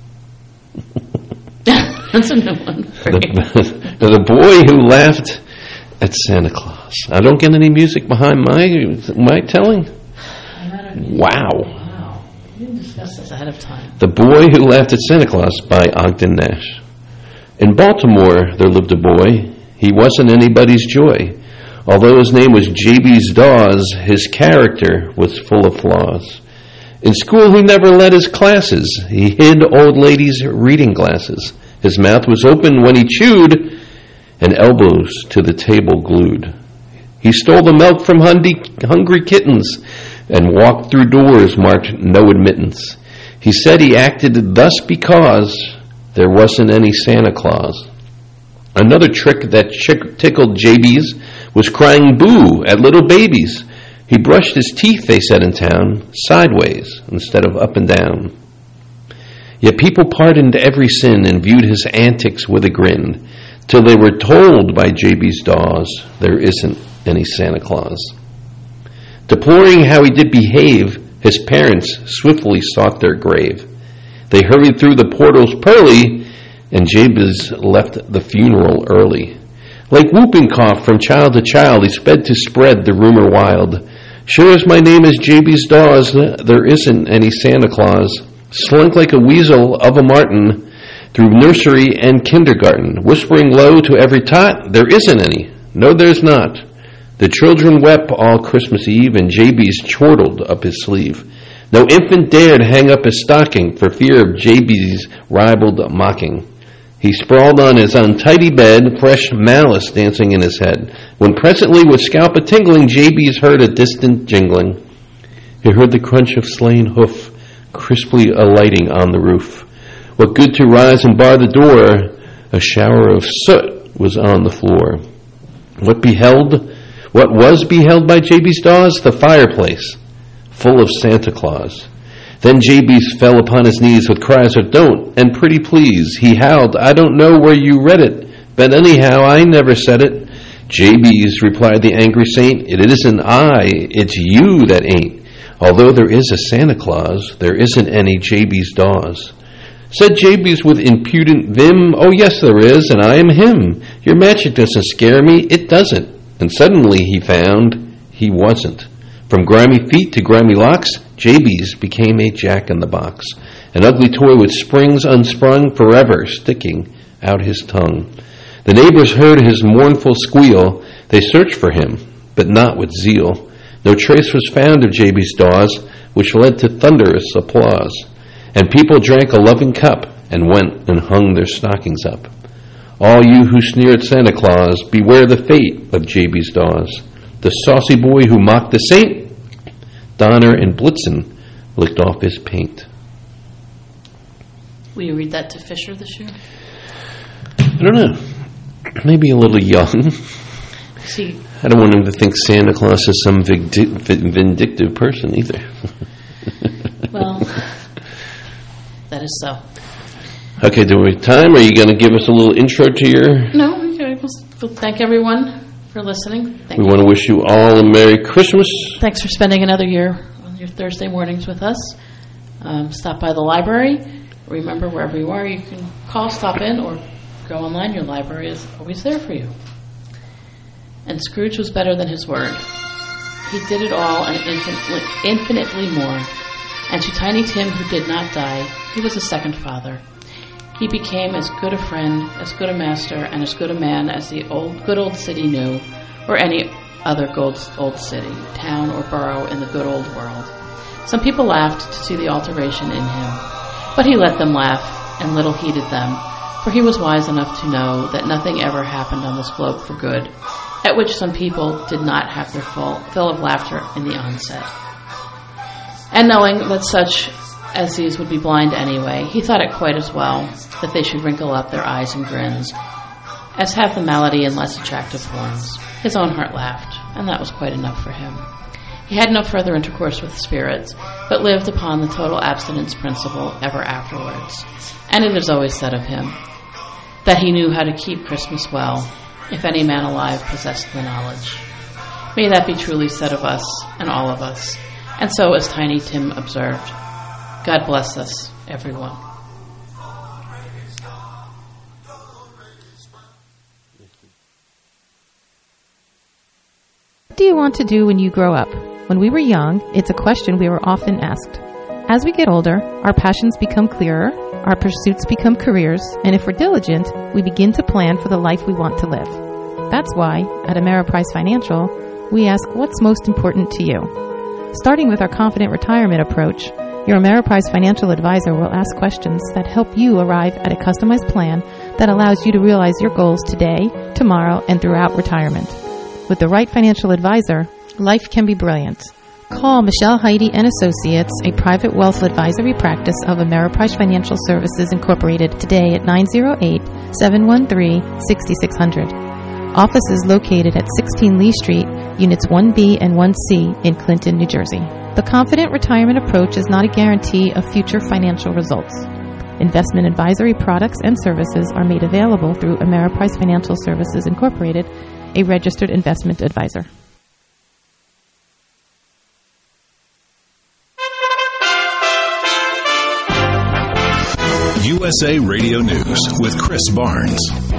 That's a new one. The, the boy who laughed at Santa Claus. I don't get any music behind my my telling. Wow. Wow. We didn't discuss this ahead of time. The Boy Who Laughed at Santa Claus by Ogden Nash. In Baltimore, there lived a boy. He wasn't anybody's joy. Although his name was J B's Dawes, his character was full of flaws. In school, he never led his classes. He hid old ladies' reading glasses. His mouth was open when he chewed, and elbows to the table glued. He stole the milk from hungry kittens and walked through doors marked no admittance. He said he acted thus because there wasn't any Santa Claus. Another trick that chick- tickled J B's was crying boo at little babies. He brushed his teeth, they said in town, sideways instead of up and down. Yet people pardoned every sin and viewed his antics with a grin, till they were told by J B's Dawes there isn't any Santa Claus. Deploring how he did behave, his parents swiftly sought their grave. They hurried through the portals pearly, and Jabez left the funeral early. Like whooping cough from child to child, he sped to spread the rumor wild. Sure as my name is J B's Dawes, there isn't any Santa Claus. Slunk like a weasel of a martin through nursery and kindergarten, whispering low to every tot, there isn't any. No, there's not. The children wept all Christmas Eve, and J B's chortled up his sleeve. No infant dared hang up his stocking for fear of J B's ribald mocking. He sprawled on his untidy bed, fresh malice dancing in his head, when presently with scalp a-tingling, J B's heard a distant jingling. He heard the crunch of slain hoof, crisply alighting on the roof. What good to rise and bar the door? A shower of soot was on the floor. What beheld? What was beheld by J B's Dawes? The fireplace, full of Santa Claus. Then J B's fell upon his knees with cries of don't and pretty please. He howled, I don't know where you read it, but anyhow I never said it. J B's, replied the angry saint, it isn't I, it's you that ain't. Although there is a Santa Claus, there isn't any J B's Dawes. Said J B's with impudent vim, oh yes there is, and I am him. Your magic doesn't scare me, it doesn't. And suddenly he found he wasn't. From grimy feet to grimy locks, J B's became a jack-in-the-box, an ugly toy with springs unsprung, forever sticking out his tongue. The neighbors heard his mournful squeal. They searched for him, but not with zeal. No trace was found of J B's Dawes, which led to thunderous applause. And people drank a loving cup and went and hung their stockings up. All you who sneer at Santa Claus, beware the fate of J B's Dawes. The saucy boy who mocked the saint, Donner and Blitzen licked off his paint. Will you read that to Fisher this year? I don't know. Maybe a little young. See, I don't want him to think Santa Claus is some vindi- vindictive person either. Well, that is so. Okay, do we have time? Are you going to give us a little intro to your... No, okay. We'll thank everyone for listening. Thank we you. want to wish you all a Merry Christmas. Thanks for spending another year on your Thursday mornings with us. Um, stop by the library. Remember, wherever you are, you can call, stop in, or go online. Your library is always there for you. And Scrooge was better than his word. He did it all and infinitely, infinitely more. And to Tiny Tim, who did not die, he was a second father. He became as good a friend, as good a master, and as good a man as the old, good old city knew, or any other gold, old city, town, or borough in the good old world. Some people laughed to see the alteration in him, but he let them laugh, and little heeded them, for he was wise enough to know that nothing ever happened on this globe for good, at which some people did not have their full fill of laughter in the onset. And knowing that such as these would be blind anyway, he thought it quite as well that they should wrinkle up their eyes and grins, as have the malady in less attractive forms. His own heart laughed, and that was quite enough for him. He had no further intercourse with spirits, but lived upon the total abstinence principle ever afterwards. And it is always said of him that he knew how to keep Christmas well, if any man alive possessed the knowledge. May that be truly said of us and all of us. And so, as Tiny Tim observed, God bless us, everyone. What do you want to do when you grow up? When we were young, it's a question we were often asked. As we get older, our passions become clearer, our pursuits become careers, and if we're diligent, we begin to plan for the life we want to live. That's why, at Ameriprise Financial, we ask what's most important to you. Starting with our Confident Retirement approach, your Ameriprise Financial Advisor will ask questions that help you arrive at a customized plan that allows you to realize your goals today, tomorrow, and throughout retirement. With the right financial advisor, life can be brilliant. Call Michelle Heidi and Associates, a private wealth advisory practice of Ameriprise Financial Services Incorporated, today at nine oh eight, seven one three, six six zero zero. Office is located at sixteen Lee Street, Units one B and one C in Clinton, New Jersey. The Confident Retirement approach is not a guarantee of future financial results. Investment advisory products and services are made available through Ameriprise Financial Services Incorporated, a registered investment advisor. U S A Radio News with Chris Barnes.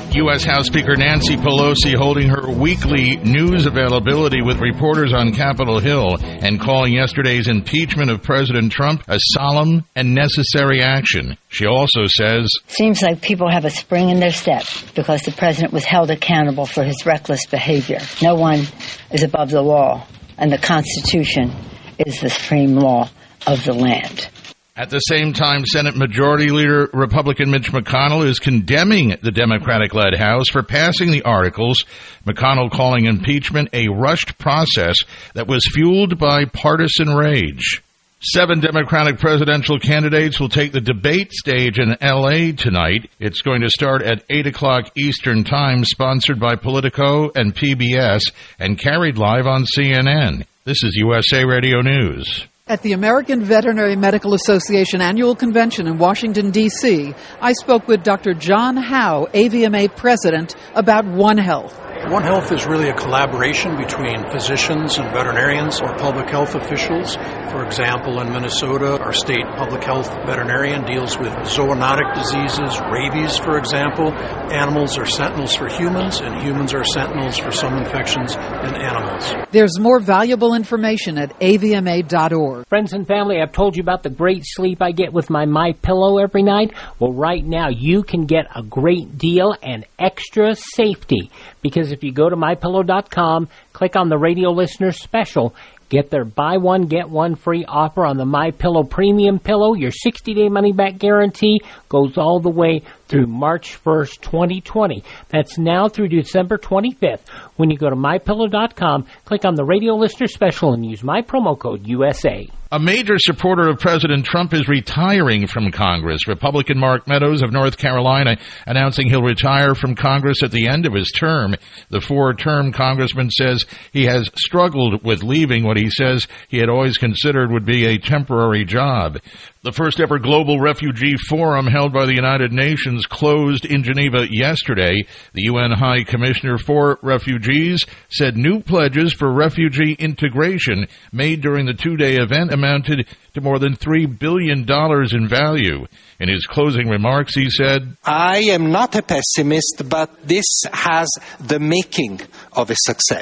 U S House Speaker Nancy Pelosi holding her weekly news availability with reporters on Capitol Hill and calling yesterday's impeachment of President Trump a solemn and necessary action. She also says, "Seems like people have a spring in their step because the president was held accountable for his reckless behavior. No one is above the law, and the Constitution is the supreme law of the land." At the same time, Senate Majority Leader Republican Mitch McConnell is condemning the Democratic-led House for passing the articles, McConnell calling impeachment a rushed process that was fueled by partisan rage. Seven Democratic presidential candidates will take the debate stage in L A tonight. It's going to start at eight o'clock Eastern Time, sponsored by Politico and P B S, and carried live on C N N. This is U S A Radio News. At the American Veterinary Medical Association annual convention in Washington, D C, I spoke with Doctor John Howe, A V M A president, about One Health. One Health is really a collaboration between physicians and veterinarians or public health officials. For example, in Minnesota, our state public health veterinarian deals with zoonotic diseases, rabies, for example. Animals are sentinels for humans, and humans are sentinels for some infections in animals. There's more valuable information at A V M A dot org. Friends and family, I've told you about the great sleep I get with my MyPillow every night. Well, right now, you can get a great deal and extra safety. Because if you go to My Pillow dot com, click on the radio listener special, get their buy one, get one free offer on the MyPillow Premium Pillow. Your sixty-day money-back guarantee goes all the way through March first, twenty twenty. That's now through December twenty-fifth. When you go to My Pillow dot com, click on the radio listener special and use my promo code U S A. A major supporter of President Trump is retiring from Congress. Republican Mark Meadows of North Carolina announcing he'll retire from Congress at the end of his term. The four-term congressman says he has struggled with leaving what he says he had always considered would be a temporary job. The first ever global refugee forum held by the United Nations closed in Geneva yesterday. The U N High Commissioner for Refugees said new pledges for refugee integration made during the two-day event amounted to more than three billion dollars in value. In his closing remarks, he said, "I am not a pessimist, but this has the making of a success.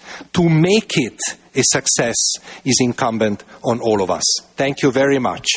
To make it a success is incumbent on all of us. Thank you very much."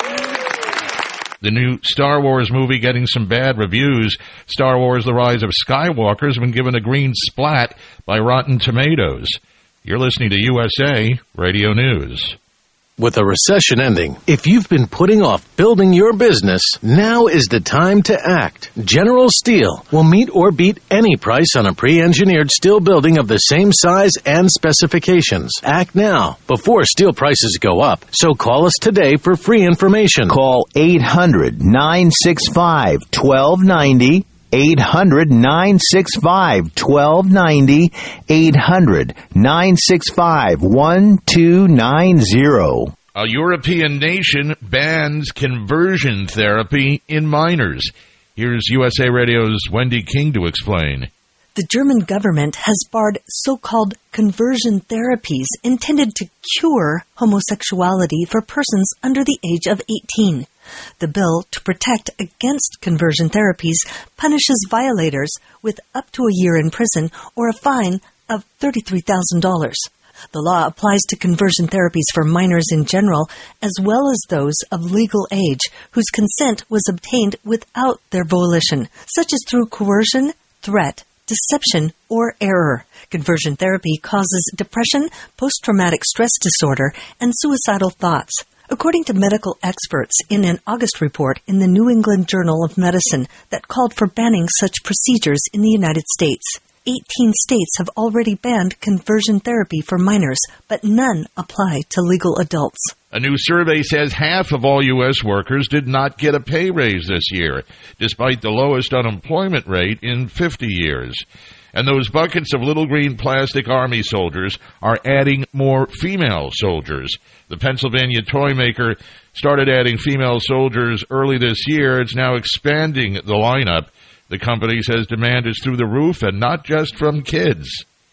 The new Star Wars movie getting some bad reviews. Star Wars: The Rise of Skywalker has been given a green splat by Rotten Tomatoes. You're listening to U S A Radio News. With a recession ending, if you've been putting off building your business, now is the time to act. General Steel will meet or beat any price on a pre-engineered steel building of the same size and specifications. Act now, before steel prices go up. So call us today for free information. Call eight hundred, nine six five, one two nine zero. eight hundred, nine six five, one two nine zero. eight hundred, nine six five, one two nine zero. A European nation bans conversion therapy in minors. Here's U S A Radio's Wendy King to explain. The German government has barred so-called conversion therapies intended to cure homosexuality for persons under the age of eighteen. The bill to protect against conversion therapies punishes violators with up to a year in prison or a fine of thirty-three thousand dollars. The law applies to conversion therapies for minors in general, as well as those of legal age whose consent was obtained without their volition, such as through coercion, threat, deception, or error. Conversion therapy causes depression, post-traumatic stress disorder, and suicidal thoughts. According to medical experts in an August report in the New England Journal of Medicine that called for banning such procedures in the United States. eighteen states have already banned conversion therapy for minors, but none apply to legal adults. A new survey says half of all U S workers did not get a pay raise this year, despite the lowest unemployment rate in fifty years. And those buckets of little green plastic army soldiers are adding more female soldiers. The Pennsylvania toy maker started adding female soldiers early this year. It's now expanding the lineup. The company says demand is through the roof and not just from kids.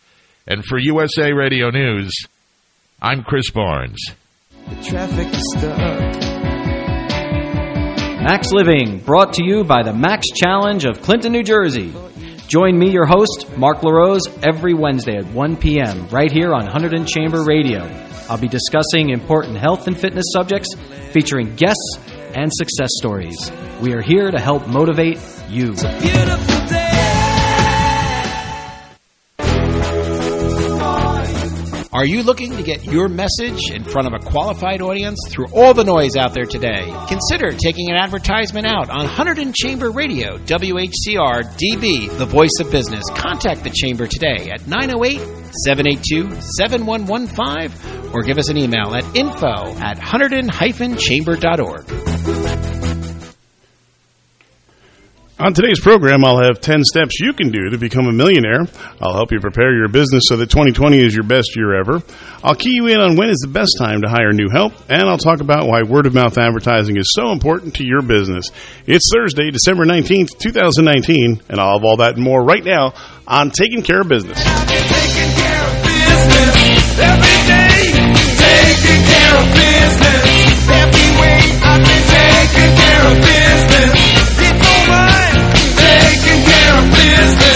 And for U S A Radio News, I'm Chris Barnes. The traffic is stuck. Max Living, brought to you by the Max Challenge of Clinton, New Jersey. Join me, your host, Mark LaRose, every Wednesday at one p.m. right here on Hunterdon Chamber Radio. I'll be discussing important health and fitness subjects, featuring guests and success stories. We are here to help motivate you. It's a beautiful day. Are you looking to get your message in front of a qualified audience through all the noise out there today? Consider taking an advertisement out on Hunterdon Chamber Radio, W H C R D B, the voice of business. Contact the Chamber today at nine oh eight, seven eight two, seven one one five or give us an email at info at hunterdon dash chamber dot org. On today's program, I'll have ten steps you can do to become a millionaire. I'll help you prepare your business so that twenty twenty is your best year ever. I'll key you in on when is the best time to hire new help, and I'll talk about why word-of-mouth advertising is so important to your business. It's Thursday, December nineteenth, twenty nineteen, and I'll have all that and more right now on Taking Care of Business. Taking care of business.